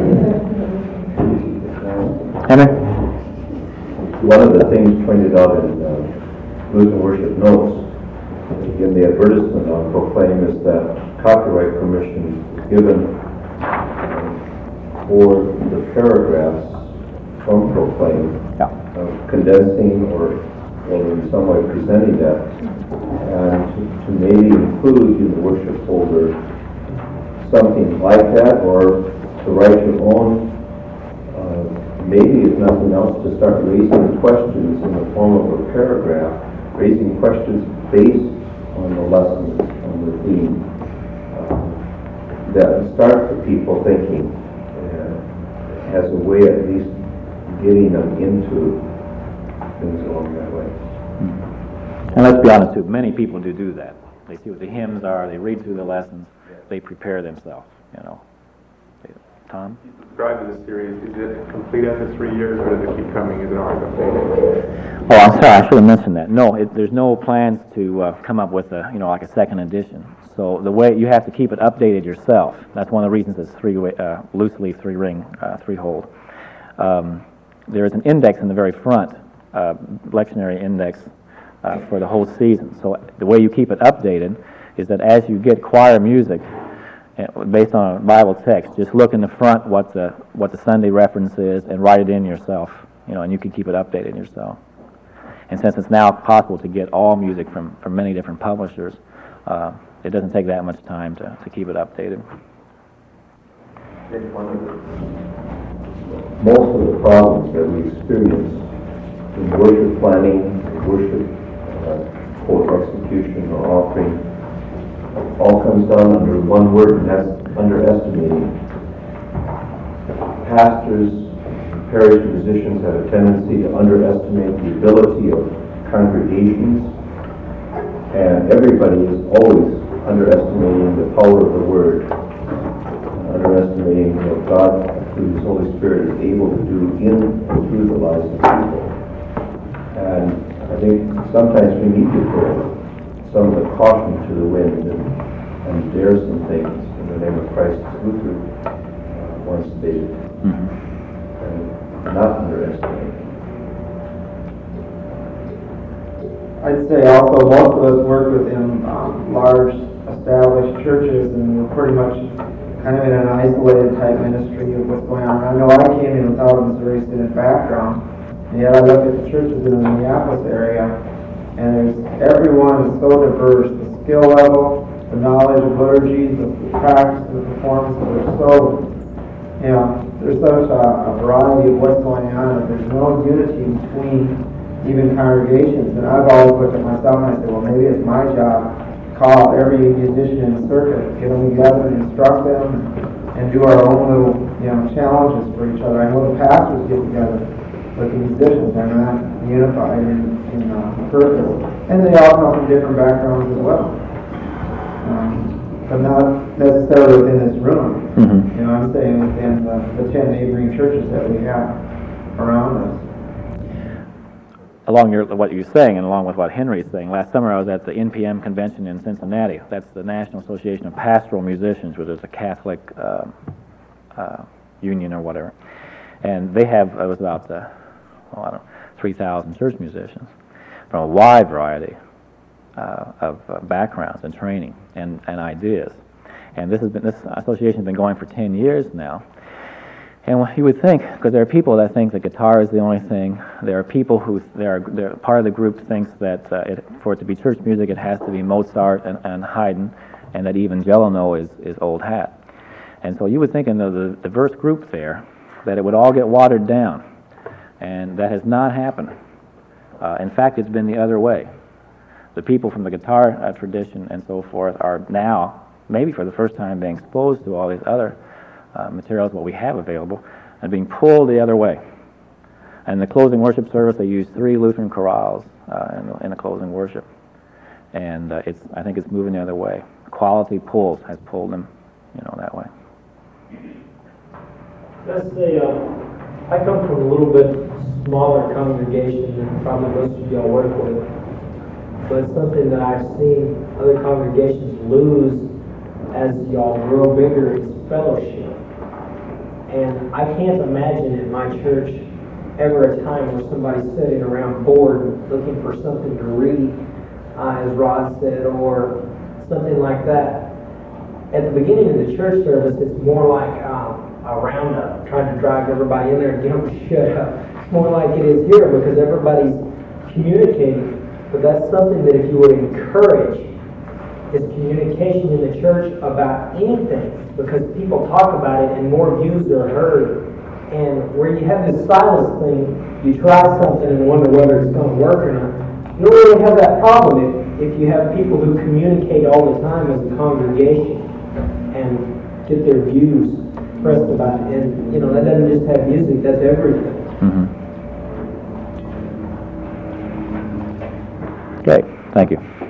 Henry? One of the things pointed out in uh, Lutheran Worship Notes in the advertisement on Proclaim is that copyright permission is given uh, for the paragraphs from Proclaim, Yeah. uh, condensing or, or in some way presenting that, and to, to maybe include in the worship folder something like that, or to write your own, uh, maybe if nothing else, to start raising questions in the form of a paragraph, raising questions based on the lessons, on the theme, uh, that start the people thinking, uh, as a way at least getting them into things along that way. And let's be honest too, many people do do that. They see what the hymns are, they read through the lessons, they prepare themselves, you know. Tom? Subscribe to the series. Is it complete after three years, or does it keep coming? Is it always updated? Oh, I'm sorry, I should have mentioned that. No, it, there's no plans to uh, come up with a, you know, like a second edition. So the way you have to keep it updated yourself. That's one of the reasons it's three, uh, loosely three ring, uh, three hold. Um, there is an index in the very front, uh, lectionary index uh, for the whole season. So the way you keep it updated is that as you get choir music, based on a Bible text, just look in the front what the what the Sunday reference is and write it in yourself, you know, and you can keep it updated yourself. And since it's now possible to get all music from, from many different publishers, uh, it doesn't take that much time to, to keep it updated. I think one of the, most of the problems that we experience in worship planning, worship uh, quote execution or offering, all comes down under one word, and that's underestimating. Pastors, parish musicians have a tendency to underestimate the ability of congregations, and everybody is always underestimating the power of the Word, underestimating what God, through His Holy Spirit, is able to do in and through the lives of people. And I think sometimes we need to throw some of the caution to the wind and, and dare some things in the name of Christ, as Luther uh, once stated, Mm-hmm. and not underestimate. I'd say also most of us work within um, large established churches, and we're pretty much kind of in an isolated type ministry of what's going on. I know I came in without a Missouri Synod background, and yet I look at the churches in the Minneapolis area, and there's, everyone is so diverse. The skill level, the knowledge of liturgy, the practice, the performance, they're so, you know, there's such a, a variety of what's going on, and there's no unity between even congregations. And I've always looked at myself and I say, well, maybe it's my job to call every musician in the circuit, get them together and instruct them, and do our own little, you know, challenges for each other. I know the pastors get together, but the musicians are not unified in, in uh, purpose. And they all come from different backgrounds as well. Um, but not necessarily within this room. Mm-hmm. You know, I'm saying within the, the ten neighboring churches that we have around us. Along your, what you're saying, and along with what Henry's saying, last summer I was at the N P M convention in Cincinnati. That's the National Association of Pastoral Musicians, which is a Catholic uh, uh, union or whatever. And they have, it was about, uh, well, I don't know, three thousand church musicians from a wide variety uh, of uh, backgrounds and training and, and ideas. And this has been, this association has been going for ten years now. And you would think, because there are people that think that guitar is the only thing. There are people who, there are, there, part of the group thinks that uh, it, for it to be church music, it has to be Mozart and, and Haydn, and that even Jeleno is, is old hat. And so you would think in the, the diverse group there that it would all get watered down. And that has not happened. Uh, in fact, it's been the other way. The people from the guitar uh, tradition and so forth are now, maybe for the first time, being exposed to all these other Uh, materials, what we have available, and being pulled the other way. And in the closing worship service, they use three Lutheran chorales uh, in, the, in the closing worship. And uh, it's, I think it's moving the other way. Quality pulls has pulled them, you know, that way. Let's say, uh, I come from a little bit smaller congregation than probably most of y'all work with. but something that I've seen other congregations lose as y'all grow bigger is fellowship. And I can't imagine in my church ever a time where somebody's sitting around bored looking for something to read, uh, as Rod said, or something like that. At the beginning of the church service, it's more like um, a roundup, trying to drive everybody in there and get them to shut up. It's more like it is here because everybody's communicating. But that's something that if you would encourage, is communication in the church about anything, because people talk about it and more views are heard. And where you have this silence thing, you try something and wonder whether it's going to work or not. You don't really have that problem if, if you have people who communicate all the time as a congregation and get their views expressed about it. And, you know, that doesn't just have music, that's everything. Mm-hmm. Okay, thank you.